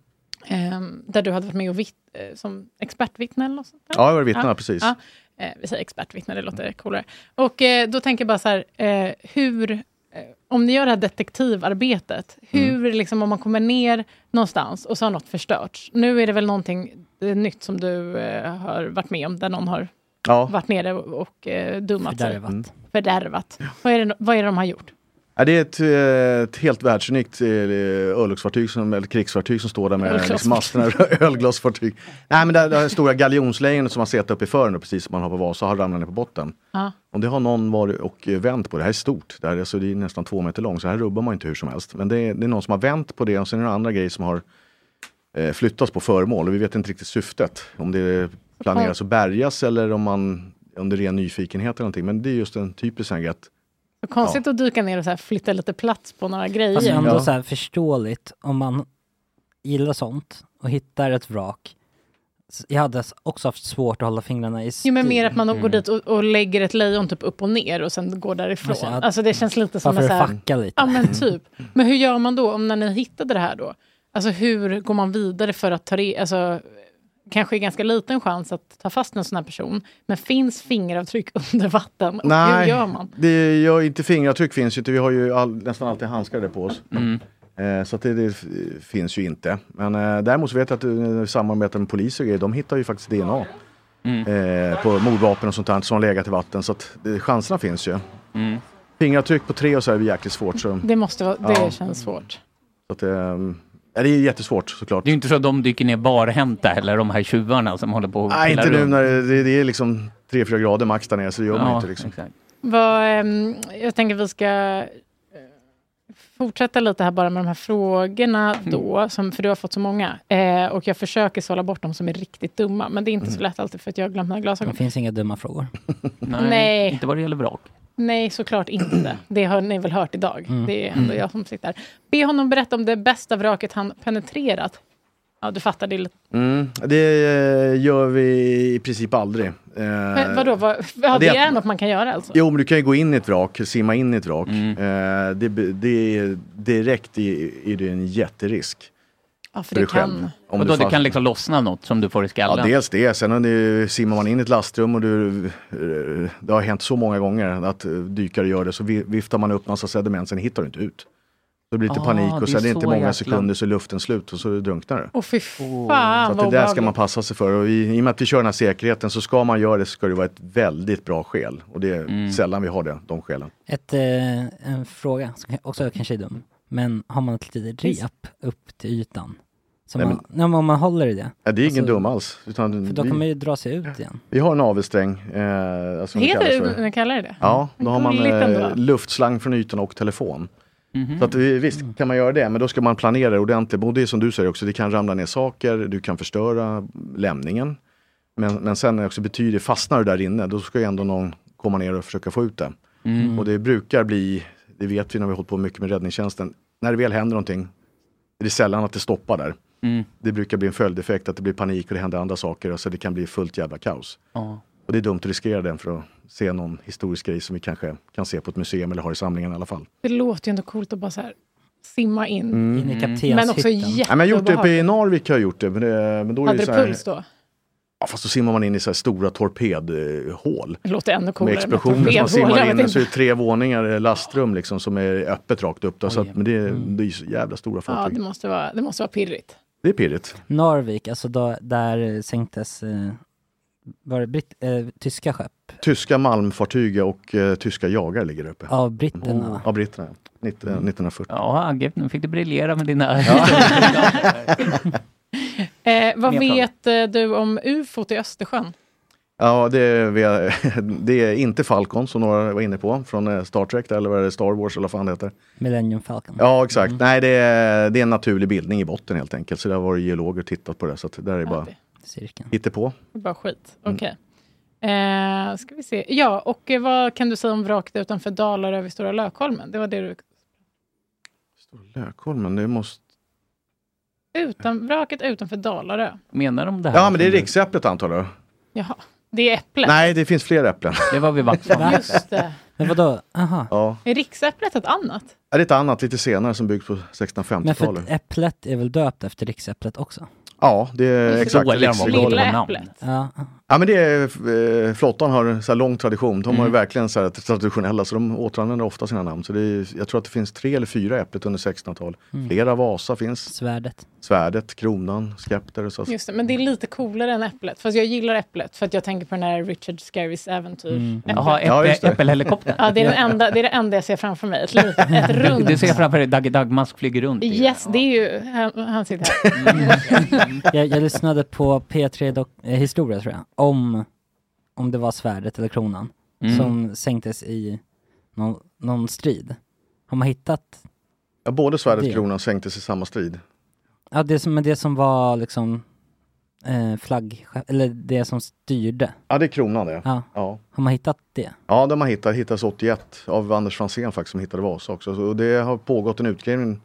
Där du hade varit med och som expertvittne eller något sånt där. Ja, jag var vittne, precis. Ja. Vi säger expertvittne, det låter coolare. Och då tänker jag bara så här, hur, om ni gör det här detektivarbetet, hur liksom om man kommer ner någonstans och så har något förstörts. Nu är det väl någonting nytt som du har varit med om, där någon har varit nere och dummat sig. Fördärvat. Vad är det de har gjort? Ja, det är ett helt världsunikt örlogsfartyg eller krigsfartyg som står där med liksom masterna, ölglasfartyg. Nej, men det är stora galjonslägen som man sett upp i fören, precis som man har på Vasa, har ramlat ner på botten. Och det har någon varit och vänt på. Det här är stort. Det är nästan 2 meter långt, så här rubbar man inte hur som helst. Men det är någon som har vänt på det och sen är det andra grejer som har flyttats på föremål. Och vi vet inte riktigt syftet. Om det planeras att bärgas eller om det är ren nyfikenhet eller någonting. Men det är just en typisk grej att konstigt att dyka ner och så här flytta lite plats på några grejer. Fast ändå så här förståeligt om man gillar sånt och hittar ett vrak. Jag hade också haft svårt att hålla fingrarna i styr. Jo, men mer att man går dit och lägger ett lejon typ upp och ner och sen går därifrån. Alltså det känns lite som att facka lite. Ja, men typ. Men hur gör man då om när ni hittade det här då? Alltså hur går man vidare för att alltså kanske är ganska liten chans att ta fast en sån här person. Men finns fingeravtryck under vatten? Och nej, hur gör man? Det gör inte fingeravtryck finns ju inte. Vi har ju nästan alltid handskar där på oss. Så att det finns ju inte. Men däremot så vet jag att samarbetar med poliser och grejer, de hittar ju faktiskt DNA på mordvapen och sånt här som har legat i vatten. Så att chanserna finns ju. Fingeravtryck på 3 och så är det jäkligt svårt. Så, det måste vara, det känns svårt. Så att det är jättesvårt såklart. Det är ju inte så att de dyker ner barhänta eller de här tjuvarna som håller på och nej, inte nu när det är liksom 3-4 grader max där nere, så det gör man inte liksom. Jag tänker vi ska fortsätta lite här bara med de här frågorna då, för du har fått så många. Och jag försöker sålla bort dem som är riktigt dumma, men det är inte så lätt alltid för att jag har glömt mina glasögon. Det finns inga dumma frågor. Nej. Inte vad det gäller vrak. Nej, såklart inte. Det har ni väl hört idag. Det är ändå jag som sitter. Be honom berätta om det bästa vraket han penetrerat. Ja, du fattar det lite. Det gör vi i princip aldrig. Men vadå? Det är något man kan göra alltså? Jo, men du kan ju gå in i ett vrak, simma in i ett vrak. Det är direkt är det en jätterisk. Ja, för det kan. Och då det kan liksom lossna något som du får i skallen? Ja, dels det. Sen simmar man in i ett lastrum och det har hänt så många gånger att dykare gör det, så viftar man upp massa sediment, sen hittar du inte ut. Så blir det lite panik och sen är det inte många sekunder så är luften slut och så drunknar det. Fy fan, så att det där ska man passa sig för. Och i och med att vi kör den här säkerheten, så ska man göra det, så ska det vara ett väldigt bra skäl. Och det är sällan vi har de skälen. En fråga som också kanske är dum. Men har man ett litet rep upp till ytan, Om man håller i det. Ja, det är ingen dum alls. Utan för då kommer ju dra sig ut igen. Vi har en navelsträng. Heter kallar det? Ja, då har man luftslang från ytan och telefon. Så att visst kan man göra det, men då ska man planera det ordentligt. Och det är som du säger också, det kan ramla ner saker, du kan förstöra lämningen. Men sen också betyder, fastnar du där inne, då ska ju ändå någon komma ner och försöka få ut det. Och det brukar bli, det vet vi när vi har hållit på mycket med räddningstjänsten, när det väl händer någonting, det är sällan att det stoppar där. Det brukar bli en följdeffekt, att det blir panik och det händer andra saker, och så det kan bli fullt jävla kaos. Och det är dumt att riskera den för att se någon historisk grej som vi kanske kan se på ett museum eller har i samlingen i alla fall. Det låter ju ändå coolt att bara så här simma in i kaptenshytten. Men också jättebehagligt. Jag har gjort det uppe i Narvik, har jag gjort det. Men då hade är det du puls då? Ja, fast då simmar man in i så här stora torpedhål. Det låter ännu coolare. Med explosioner som man simmar in, så är det 3 våningar lastrum liksom, som är öppet rakt upp. Då, så att, men det är ju så jävla stora fartyg. Ja, det måste vara pirrigt. Det är pirrigt. Narvik, alltså där sänktes var det tyska skepp? Tyska malmfartyg och tyska jagare ligger uppe. Av britterna? Av britterna, 1940. Ja, Agge, nu fick du briljera med dina... Vad vet du om UFO i Östersjön? Ja, det är inte Falcon som några var inne på från Star Trek eller vad är det, Star Wars eller vad fan det heter. Millennium Falcon. Ja, exakt. Nej, det är en naturlig bildning i botten helt enkelt. Så det har varit geologer tittat på det. Så att där är bara hitta på. Det är bara skit. Okej. Ska vi se. Ja, och vad kan du säga om vraket utanför Dalarö vid Stora Lökholmen? Det var det du... Stora Lökholmen, det måste... Vraket utanför Dalarö. Menar de det här? Ja, men det är Riksäpplet antar jag. Jaha, det är äpplet. Nej, det finns fler äpplen. Det var vi vaxade. Just det. Men vadå? Aha. Ja. Är Riksäpplet ett annat? Ja, det är ett annat lite senare som byggs på 1650-talet. Men för äpplet är väl döpt efter Riksäpplet också? Ja, det är exakt. Lilla äpplet. Ja, men det är, flottan har så här lång tradition. De har ju verkligen så här traditionella, så de återanvänder ofta sina namn. Så det är, jag tror att det finns 3 eller 4 äpplet under 1600-tal. Flera Vasa finns. Svärdet, Kronan, Skepter och så. Just det, men det är lite coolare än äpplet. Fast jag gillar äpplet för att jag tänker på den här Richard Scarrys äventyr. Jaha, äppelhelikopter. Ja, det är det enda jag ser framför mig. Ett runt. Du ser framför dig Dagge Dagmask flyger runt. Yes, det är ju han sitter här. Jag lyssnade på P3 historia tror jag. Om det var svärdet eller kronan som sänktes i någon strid. Har man hittat? Ja, både svärdet och kronan sänktes i samma strid. Ja, det som var liksom flaggskepp, eller det som styrde. Ja, det är kronan det. Ja. Har man hittat det? Ja, de har hittats 81 av Anders Franzén faktiskt, som hittade Vasa också. Och det har pågått en utgrävning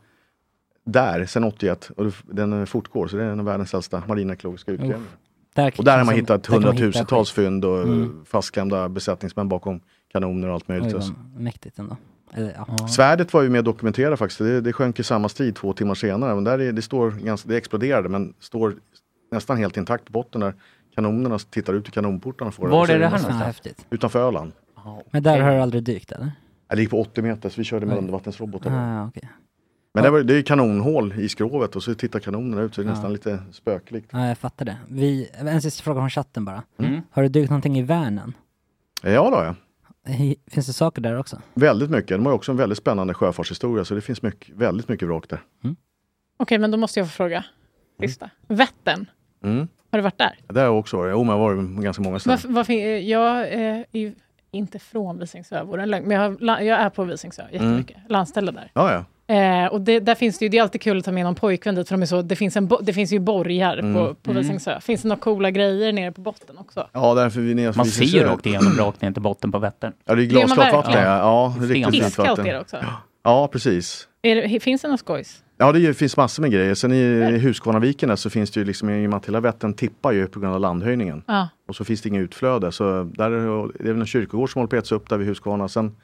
där sedan 81 och den fortgår, så det är en av världens äldsta marinarkeologiska utgrävningar. Och där har man hittat hundratusentals fynd och fastklämda besättningsmän bakom kanoner och allt möjligt. Mäktigt ändå. Svärdet var ju med dokumenterat faktiskt. Det sjönk i samma strid 2 timmar senare. Men där det exploderade, men står nästan helt intakt på botten där kanonerna tittar ut i kanonportarna. Var är det här häftigt? Utanför Öland. Men där har du aldrig dykt eller? Det gick på 80 meter, så vi körde med undervattensrobotar. Okay. Men det är kanonhål i skrovet och så tittar kanonerna ut, så det är nästan lite spökligt. Ja, jag fattar det. En sista fråga från chatten bara. Har du dykt någonting i Vänern? Ja då, ja. Finns det saker där också? Väldigt mycket. De har också en väldigt spännande sjöfartshistoria, så det finns väldigt mycket vrak där. Okej, men då måste jag få fråga. Sista. Vättern. Har du varit där? Där har jag också varit. Jo, men jag har varit ganska många ställen. Jag är ju inte från Visingsö, men jag är på Visingsö jättemycket. Landställe där. Ja. Och där finns det ju, det är alltid kul att ta med någon pojkvän dit, för de är så, det finns ju borgar på Visingsö. Finns det några coola grejer nere på botten också? Ja, därför vi ner. Man ser ju rakt igenom rakt ner till botten på Vättern. Ja, det är glasklart vatten. Ja, det är riktigt fint vatten. Är det också? Ja, precis. Finns det något skojs? Ja, det finns massor med grejer. Sen i Huskvarnaviken så finns det ju liksom, i och med att hela Vättern tippar ju på grund av landhöjningen. Ja. Och så finns det inga utflöde. Så där är det en kyrkogård som håller på att ätas upp där vid Huskvarna. Sen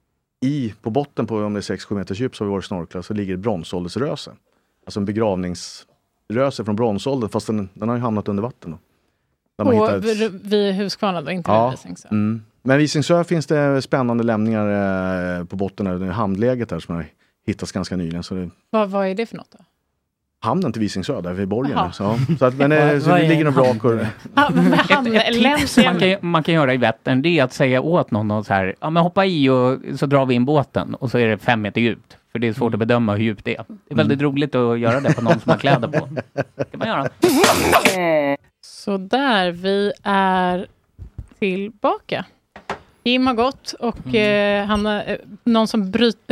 på botten på, om det är 6-7 meters djup, så har vi varit snorklar, så ligger ett bronsåldersröse. Alltså en begravningsröse från bronsåldern, fast den har ju hamnat under vatten då. Vid Huskvarna då, inte vid Visingsö. Men Visingsö finns det spännande lämningar på botten där, hamnläget där som har hittats ganska nyligen. Så vad är det för något då? Hamnen till Visingsö, där vid borgen. Så att, men så det ligger några vrak. Man kan göra i Vättern, det är att säga åt någon så här, ja men hoppa i och så drar vi in båten och så är det 5 meter djupt. För det är svårt att bedöma hur djupt det är. Det är väldigt roligt att göra det på någon som har kläder på. Det kan man göra. Så där, vi är tillbaka. Jim har gått och han har, någon som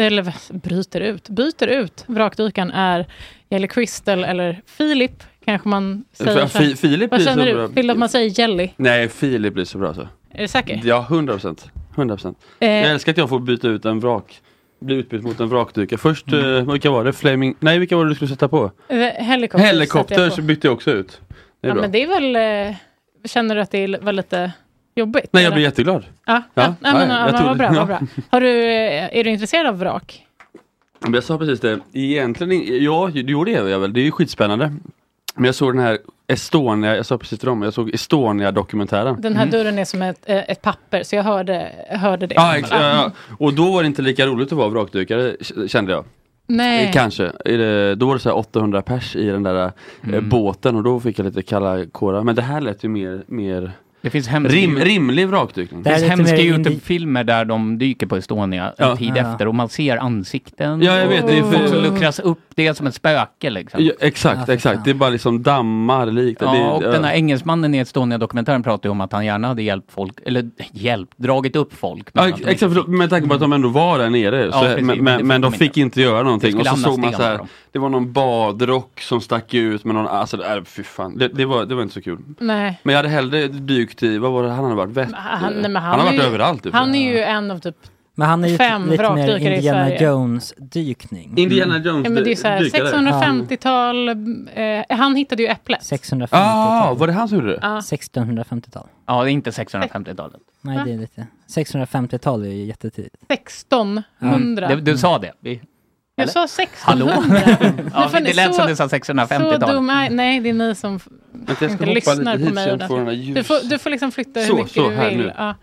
byter ut vrakdykan är eller Crystal eller Filip kanske man säger. Filip vad blir känner så du? bra. Vill du att man säger Jelly? Nej, Filip blir så bra så. Är du säker? Ja, 100%. Jag älskar att jag får byta ut en bli utbytt mot en vrakdyka. Först, vilka var det? Flaming... Nej, vilka var det du skulle sätta på? Helikopter så bytte jag också ut. Det är bra. Men det är väl... Känner du att det var lite jobbigt? Nej, jag blir jätteglad. Ja. Vad bra. Är du intresserad av vrak? Jag sa precis det. Egentligen, ja, det gjorde jag väl. Det är ju skitspännande. Men jag såg den här Estonia, jag sa precis till dem, jag såg Estonia-dokumentären. Den här dörren är som ett papper, så jag hörde det. Ja, och då var det inte lika roligt att vara vrakdykare, kände jag. Nej. Kanske. Då var det så här 800 pers i den där båten och då fick jag lite kalla kårar. Men det här lät ju mer det finns rimlig vrakdykning. Det finns hemska YouTube-filmer där de dyker på Estonia en tid efter och man ser ansikten. Ja, jag vet. Och folk som luckras upp, det är som ett spöke liksom. Ja, exakt. Det är bara liksom dammar liknande. Ja, och den här engelsmannen i Estonia-dokumentären pratar ju om att han gärna hade hjälpt folk, dragit upp folk. Ja, exakt, med tanke på att de ändå var där nere. Så, men de fick inte göra någonting. Och så såg man så här, det var någon badrock som stack ut med någon, alltså fy fan. Det var inte så kul. Nej. Men jag hade hellre dykt i, vad var det han hade varit? Han har varit överallt. Han är ju en av typ men han är ju 5 lite mer vrakdykare Indiana Jones dykning. Indiana Jones men det är så här 650-tal. Han hittade ju äpplet. 650-tal. Var det han som gjorde det? 1650-tal. Ja, det är inte 650-talet. Nej, det är lite. 650-tal är ju jättetidigt. 1600. Du sa det. Jag sa 1600. Ja, det lät som du sa 650-tal. Nej, det är ni som inte lyssnar på mig. Du får liksom flytta hur mycket du vill. Ja.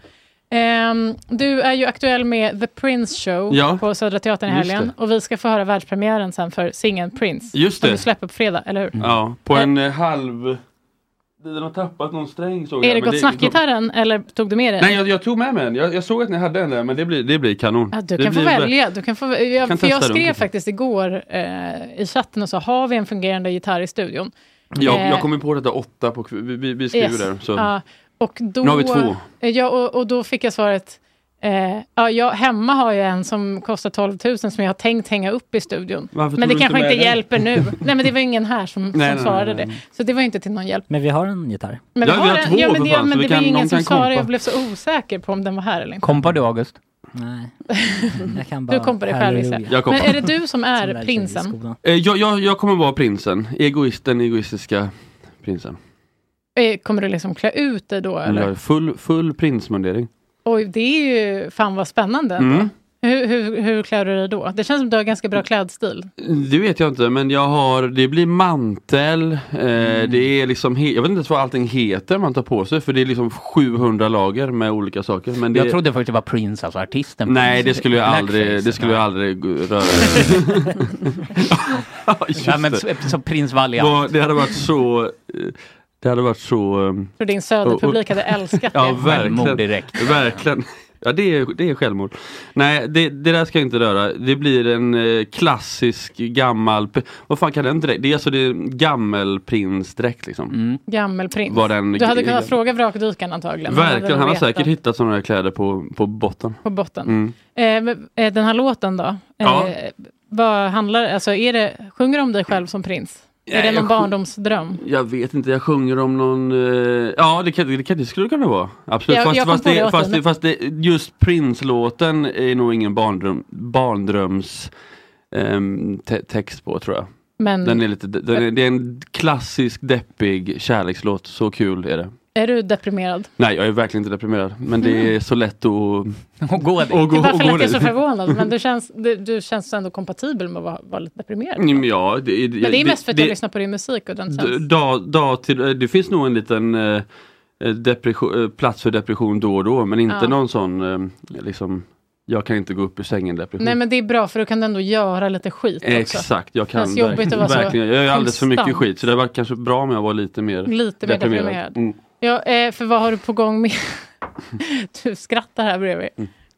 Du är ju aktuell med The Prince Show på Södra Teatern i helgen. Och vi ska få höra världspremiären sen för singeln Prince. Just det. Som du släpper på fredag, eller hur? Ja, på en halv... Den har tappat någon sträng. Är det gått snackgitarren eller tog du med den? Nej, jag tog med mig den. Jag såg att ni hade den där, men det blir kanon. Ja, du kan få välja. Jag skrev faktiskt igår i chatten och så har vi en fungerande gitarr i studion. Jag kom på detta 8 på vi skriver där. Så. Ja, och då, nu har vi 2. Ja, och då fick jag svaret hemma har jag en som kostar 12 000 som jag har tänkt hänga upp i studion. Men det kanske inte hjälper nu. Nej, men det var ingen här som svarade det. Så det var inte till någon hjälp. Men vi har en gitarr. Men vi har 2 men det var ingen som svarade. Jag blev så osäker på om den var här eller inte. Kompar du, August? Nej. Jag kan bara du kompar dig själv. Men är det du som är prinsen? Jag kommer vara prinsen. Egoistiska prinsen. Kommer du liksom klä ut dig då? Eller? Full prinsmundering. Oj, det är ju fan vad spännande ändå. Hur klär du dig då? Det känns som du har ganska bra klädstil. Det vet jag inte, men det blir mantel. Det är liksom, jag vet inte vad allting heter man tar på sig, för det är liksom 700 lager med olika saker. Men jag trodde faktiskt det var Prince, alltså artisten. Nej, det skulle jag aldrig röra. Ja, men så Prins Valiant. Det hade varit så... Det hade varit så... För din söderpublik hade älskat det. Ja, verkligen. Direkt. Verkligen. Ja, det är självmord. Nej, det där ska jag inte röra. Det blir en klassisk gammal... Vad fan kan den direkt? Det är alltså det gammelprinsdräkt liksom. Gammelprins. Du hade kunnat fråga vrakdykaren antagligen. Verkligen, han har säkert hittat sådana här kläder på botten. På botten. Den här låten då? Vad handlar... Alltså, sjunger du om dig själv som prins? Är det någon barndomsdröm? Jag vet inte, jag sjunger om någon... det skulle kunna vara. Absolut. Fast just Prince-låten är nog ingen barndröms text på, tror jag. Men... Det är en klassisk deppig kärlekslåt. Så kul är det. Är du deprimerad? Nej, jag är verkligen inte deprimerad. Men det är så lätt att gå dit. Varför lät jag så förvånad? Men du känns ändå kompatibel med att vara lite deprimerad. Ja, men det är mest för att jag lyssnar på din musik och den känns... Det finns nog en liten plats för depression då och då. Men inte någon sån liksom... Jag kan inte gå upp ur sängen depression. Nej, men det är bra, för du kan ändå göra lite skit också. Exakt, jag kan verkligen. Jag gör alldeles för mycket skit. Så det var kanske bra om jag var lite mer deprimerad. Ja, för vad har du på gång med? Du skrattar här bredvid.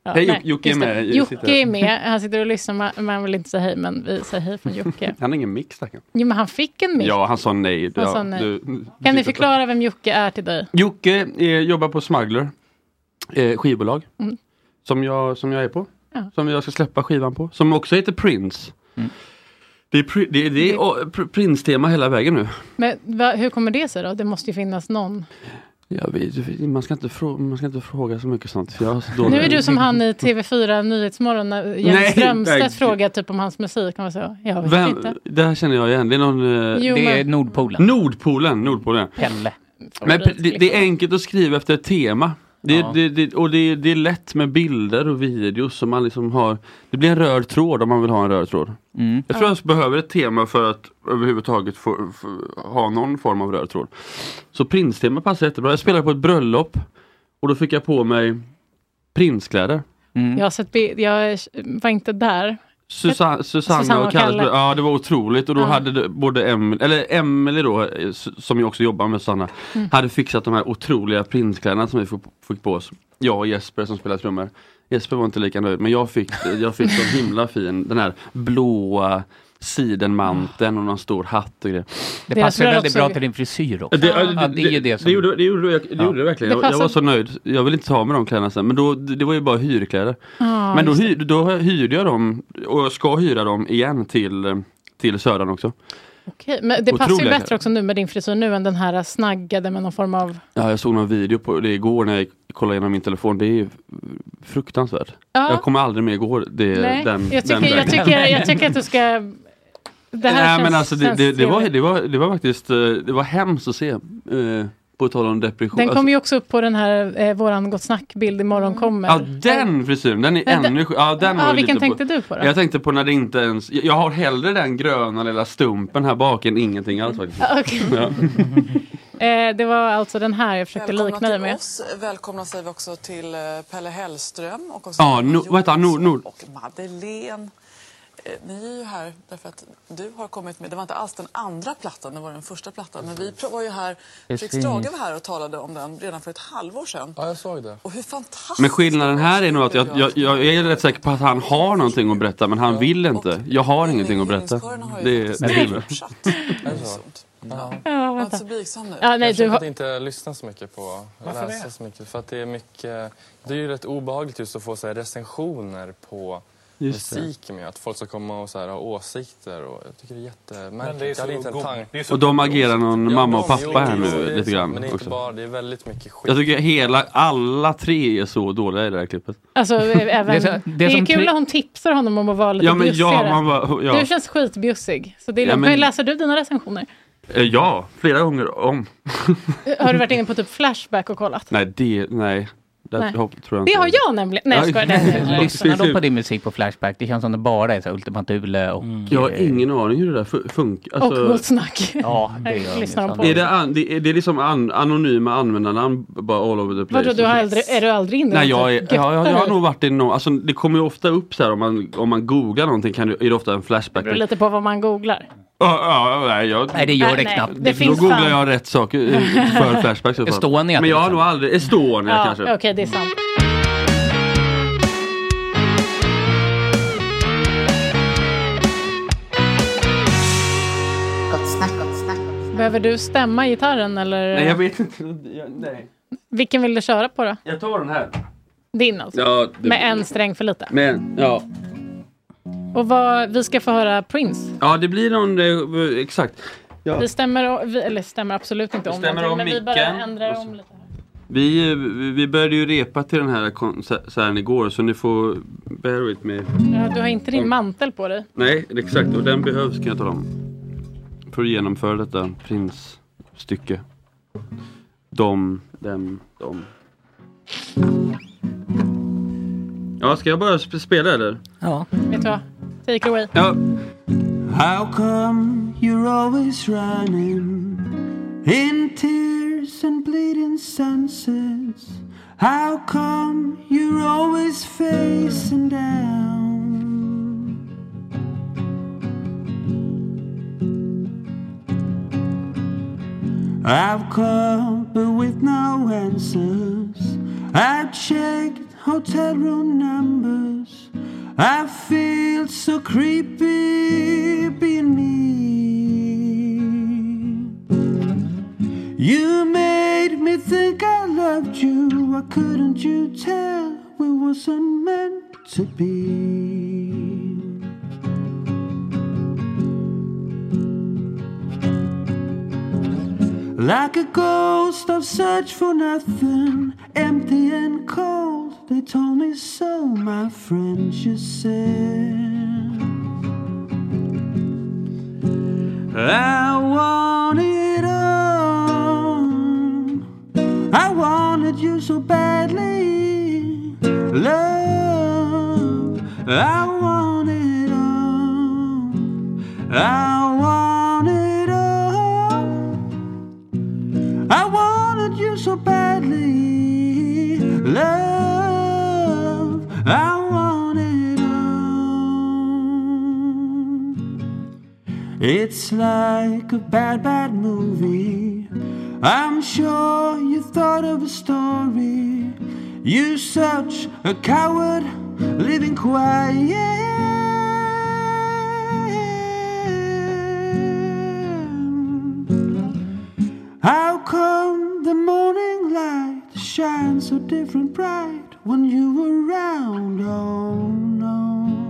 Ja, hej, Jocke är med. Jocke är med. Han sitter och lyssnar. Man vill inte säga hej, men vi säger hej från Jocke. Han har ingen mix, tackar. Jo, men han fick en mix. Ja, han sa nej. Han sa nej. Kan ni förklara vem Jocke är till dig? Jocke jobbar på Smuggler. Skivbolag. Som jag är på. Ja. Som jag ska släppa skivan på. Som också heter Prince. Det är Prince-tema hela vägen nu. Men hur kommer det sig då? Det måste ju finnas någon. Man ska inte fråga så mycket sånt. Nu är du som han i TV4 Nyhetsmorgon när Jens Strömstedt frågar typ om hans musik. Kan man säga. Jag vet inte. Det här känner jag igen. Det är någon... det är Nordpolen. Nordpolen. Pelle. Men det är enkelt att skriva efter ett tema. Det är lätt med bilder och videos som man liksom har. Det blir en röd tråd om man vill ha en röd tråd. Jag tror jag behöver ett tema för att överhuvudtaget ha någon form av röd tråd. Så Prince-tema passar jättebra. Jag spelade på ett bröllop och då fick jag på mig Prince-kläder. Jag var inte där. Susanna och Kalle. Ja, det var otroligt. Och då hade både Emily då, som jag också jobbar med Susanna, hade fixat de här otroliga Prince-kläderna som vi fick på oss. Jag och Jesper som spelar trummor. Jesper var inte lika nöjd, men jag fick så himla fin, den här blåa sidenmanteln och någon stor hatt och grejer. Det passar väldigt bra till din frisyr också. Det gjorde det verkligen. Jag var så nöjd. Jag vill inte ta med de kläderna sen. Men det var ju bara hyrkläder. Men då hyrde jag dem och ska hyra dem igen till Södern också. Okej, men det passar ju bättre också nu med din frisyr nu än den här snaggade med någon form av... Ja, jag såg någon video på det igår när jag kollade igenom min telefon. Det är ju fruktansvärt. Ja. Jag kommer aldrig mer igår. Jag tycker att du ska... Det var faktiskt det var hemskt att se på tal om depression. Den kommer ju också upp på den här våran Gott snack-bild imorgon kommer. Ja, den frisyren, den är ännu... vilken tänkte du på då? Jag tänkte på när det inte ens... Jag har hellre den gröna lilla stumpen här bak än ingenting alls faktiskt. Det var alltså den här jag försökte likna dig med. Välkomna säger vi också till Pelle Hellström och Nord och Madeleine. Ni är ju här därför att du har kommit med, det var inte alls den andra plattan, det var den första plattan. Men vi var ju här, Fredrik Strage var här och talade om den redan för ett halvår sedan. Ja, jag såg det. Och hur fantastiskt. Men skillnaden här är nog att jag är rätt säker på att han har någonting att berätta, men han vill inte. Jag har ingenting att berätta. Det är Ja, vänta. Så blygsam nu. Jag försöker inte lyssna så mycket på, läsa så mycket. För att det är mycket, det är ju rätt obehagligt just att få så här recensioner på musiken med att folk ska komma och så här ha åsikter och jag tycker det är jättemärkligt. Jag hade inte en tanke. Och de agerar någon mamma och pappa här nu lite grann. Men det är inte bara, det är väldigt mycket skit. Jag tycker alla tre är så dåliga i det här klippet. Alltså även det är kul när hon tipsar honom om att vara lite bjussigare. Du känns skitbjussig. Så det är men läser du dina recensioner? Ja, flera gånger om. Har du varit inne på typ Flashback och kollat? Nej. Nej. Tror jag det har jag nämligen. Nej, jag skojar. Lyssnar de på din musik på Flashback? Det känns som det bara är så Ultima Thule och... Jag har ingen aning hur det där funkar. Och Gott snack. Ja, det lyssnar de på. Är det liksom anonyma användarnamn bara all over the place? Är du aldrig inne? Nej, jag har nog varit i någon... Alltså, det kommer ju ofta upp så här om man googlar någonting är det ofta en Flashback. Det beror lite på vad man googlar. Nej, det gör det knappt. Då googlar jag rätt saker för Flashback. Estonia. Men jag har nog aldrig... Estonia kanske. Okej, det är sant. Gott snack. Behöver du stämma gitarren eller? Nej, jag vet inte. Nej. Vilken vill du köra på då? Jag tar den här. Din alltså? Ja, med en sträng för lite? Ja. Och vi ska få höra Prince. Ja, det blir någon... exakt. Ja. Vi stämmer absolut inte om någonting, men vi bara ändrar om lite. Vi började ju repa till den här konserten igår, så ni får bear with me. Ja, du har inte din mantel på dig. Nej, exakt. Och den behövs, kan jag tala om. För att genomföra detta Prince-stycke. De. Ja, ska jag bara spela eller? Ja. Vet du vad? Take it away. Ja. How come you're always running in tears and bleeding sunsets? How come you're always facing down? I've come but with no answers. I've checked hotel room numbers. I feel so creepy being me. You made me think I loved you. Why couldn't you tell we wasn't meant to be? Like a ghost I've searched for nothing, empty and cold. They told me so, my friend, you said. I want it all. I wanted you so badly. Love, I want it all. I want it all. I wanted you so badly. Love, I want it all. It's like a bad, bad movie. I'm sure you thought of a story. You're such a coward, living quiet. How come the morning light shines so different bright when you were around? Oh no.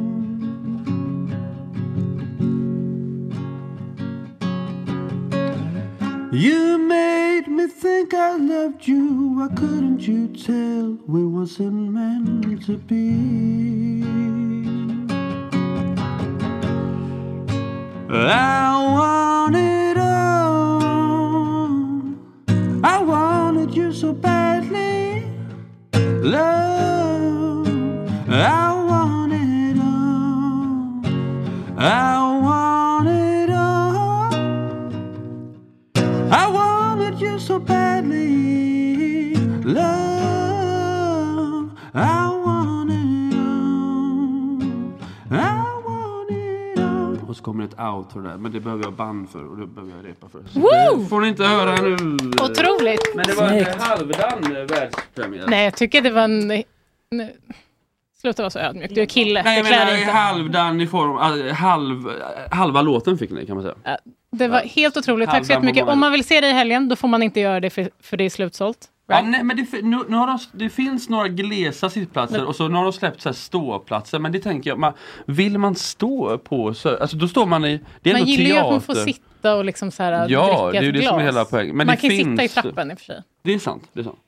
You made me think I loved you. Why couldn't you tell we wasn't meant to be? I want it all. I wanted you so badly. Love, I want it all. I want it all. I wanted you so badly. Love, I want it all. I want it all. Och så kommer ett outro där, men det behöver jag band för och det behöver jag repa för. Så det får ni inte höra nu. Otroligt. Men det var en halvdan världspremiär. Nej, jag tycker det var en... Sluta vara så ödmjuk, du är kille. Nej, men halvdan i form... halva låten fick ni, kan man säga. Det var helt otroligt. Tack så jättemycket. Om man vill se det i helgen, då får man inte göra det för det är slutsålt. Right? Ja, nej, men det finns några glesa sittplatser och så har de släppt så här ståplatser. Men det tänker jag, vill man stå på så, alltså då står man i... Det är man ändå gillar teater. ju att man får sitta och liksom så här dricka ett glas. Ja, det är det som är hela poängen. Men man det kan finns, sitta i trappen i och för sig. Det är sant, det är sant.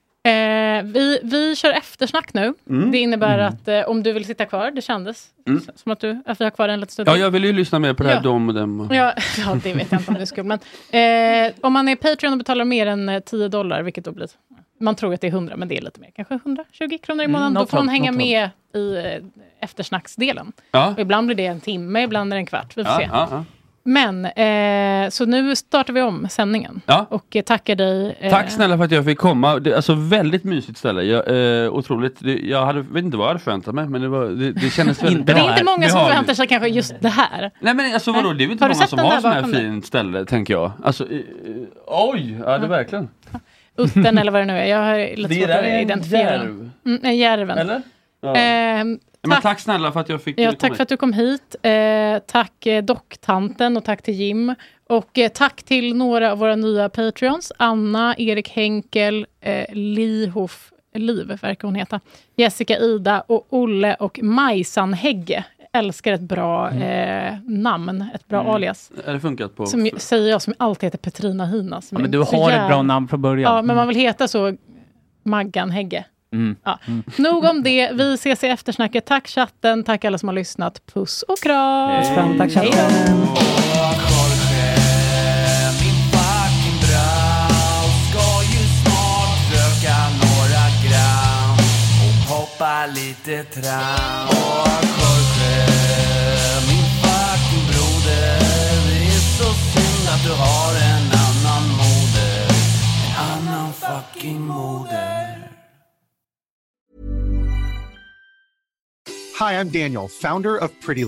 Vi kör eftersnack nu. Det innebär att om du vill sitta kvar, det kändes som att vi har kvar en liten stund. Ja, jag vill ju lyssna mer på det här dom och dem. Ja, det vet jag inte om det skulle. Men om man är Patreon och betalar mer än $10, vilket då blir... Man tror att det är 100, men det är lite mer. Kanske 120 kronor i månaden. Då får man hänga med i eftersnacksdelen. Ja. Och ibland blir det en timme, ibland är det en kvart. Vi får se. Ja. Men, så nu startar vi om sändningen. Ja. Och tackar dig. Tack snälla för att jag fick komma. Det är alltså väldigt mysigt ställe. Otroligt. Jag vet inte vad jag hade förväntat mig, men det kändes väldigt bra. Det är inte många som förväntar sig kanske just det här. Nej, men alltså vadå? Det är väl inte många som har sån här fint ställe, tänker jag. Alltså, oj, ja det är verkligen. Utten eller vad det nu är. Jag har lite svårt att identifiera den. Järven. Eller? Ja. Men tack snälla för att jag fick komma. Tack för att du kom hit. Tack docktanten och tack till Jim. Och tack till några av våra nya Patreons. Anna, Erik Henkel, Liv verkar hon heta. Jessica Ida och Olle och Majsan Hägge. Älskar ett bra namn, ett bra alias. Är det funkat på? Som säger jag som alltid heter Petrina Hina. Ja, men du har ett bra namn från början. Ja, men man vill heta så Maggan Hägge. Ja. Nog om det. Vi ses i eftersnacket. Tack chatten, tack alla som har lyssnat. Puss och kram. Tack chatten. Lite tram och Jorge, min fucking broder. Det är så synd att du har en annan moder. En annan fucking moder. Hi, I'm Daniel, founder of Pretty Litter.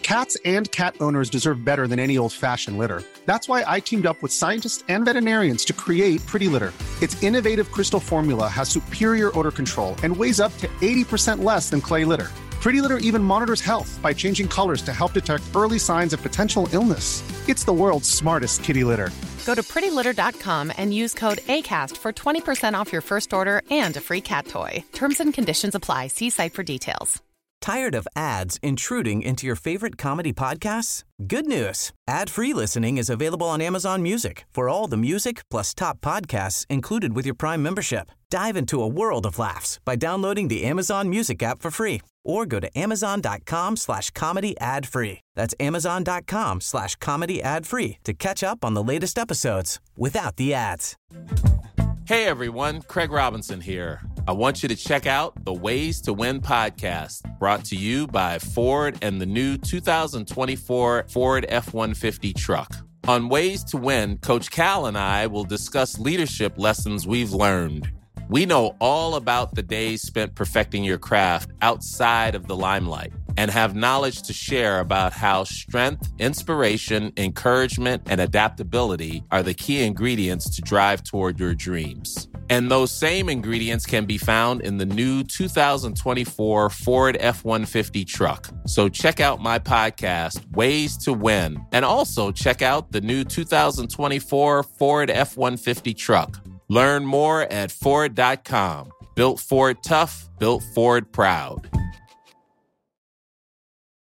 Cats and cat owners deserve better than any old-fashioned litter. That's why I teamed up with scientists and veterinarians to create Pretty Litter. Its innovative crystal formula has superior odor control and weighs up to 80% less than clay litter. Pretty Litter even monitors health by changing colors to help detect early signs of potential illness. It's the world's smartest kitty litter. Go to prettylitter.com and use code ACAST for 20% off your first order and a free cat toy. Terms and conditions apply. See site for details. Tired of ads intruding into your favorite comedy podcasts? Good news. Ad-free listening is available on Amazon Music for all the music plus top podcasts included with your Prime membership. Dive into a world of laughs by downloading the Amazon Music app for free or go to amazon.com/comedy ad-free. That's amazon.com/comedy ad-free to catch up on the latest episodes without the ads. Hey everyone, Craig Robinson here. I want you to check out the Ways to Win podcast, brought to you by Ford and the new 2024 Ford F-150 truck. On Ways to Win, Coach Cal and I will discuss leadership lessons we've learned. We know all about the days spent perfecting your craft outside of the limelight and have knowledge to share about how strength, inspiration, encouragement, and adaptability are the key ingredients to drive toward your dreams. And those same ingredients can be found in the new 2024 Ford F-150 truck. So check out my podcast, Ways to Win, and also check out the new 2024 Ford F-150 truck. Learn more at Ford.com. Built Ford tough, built Ford proud.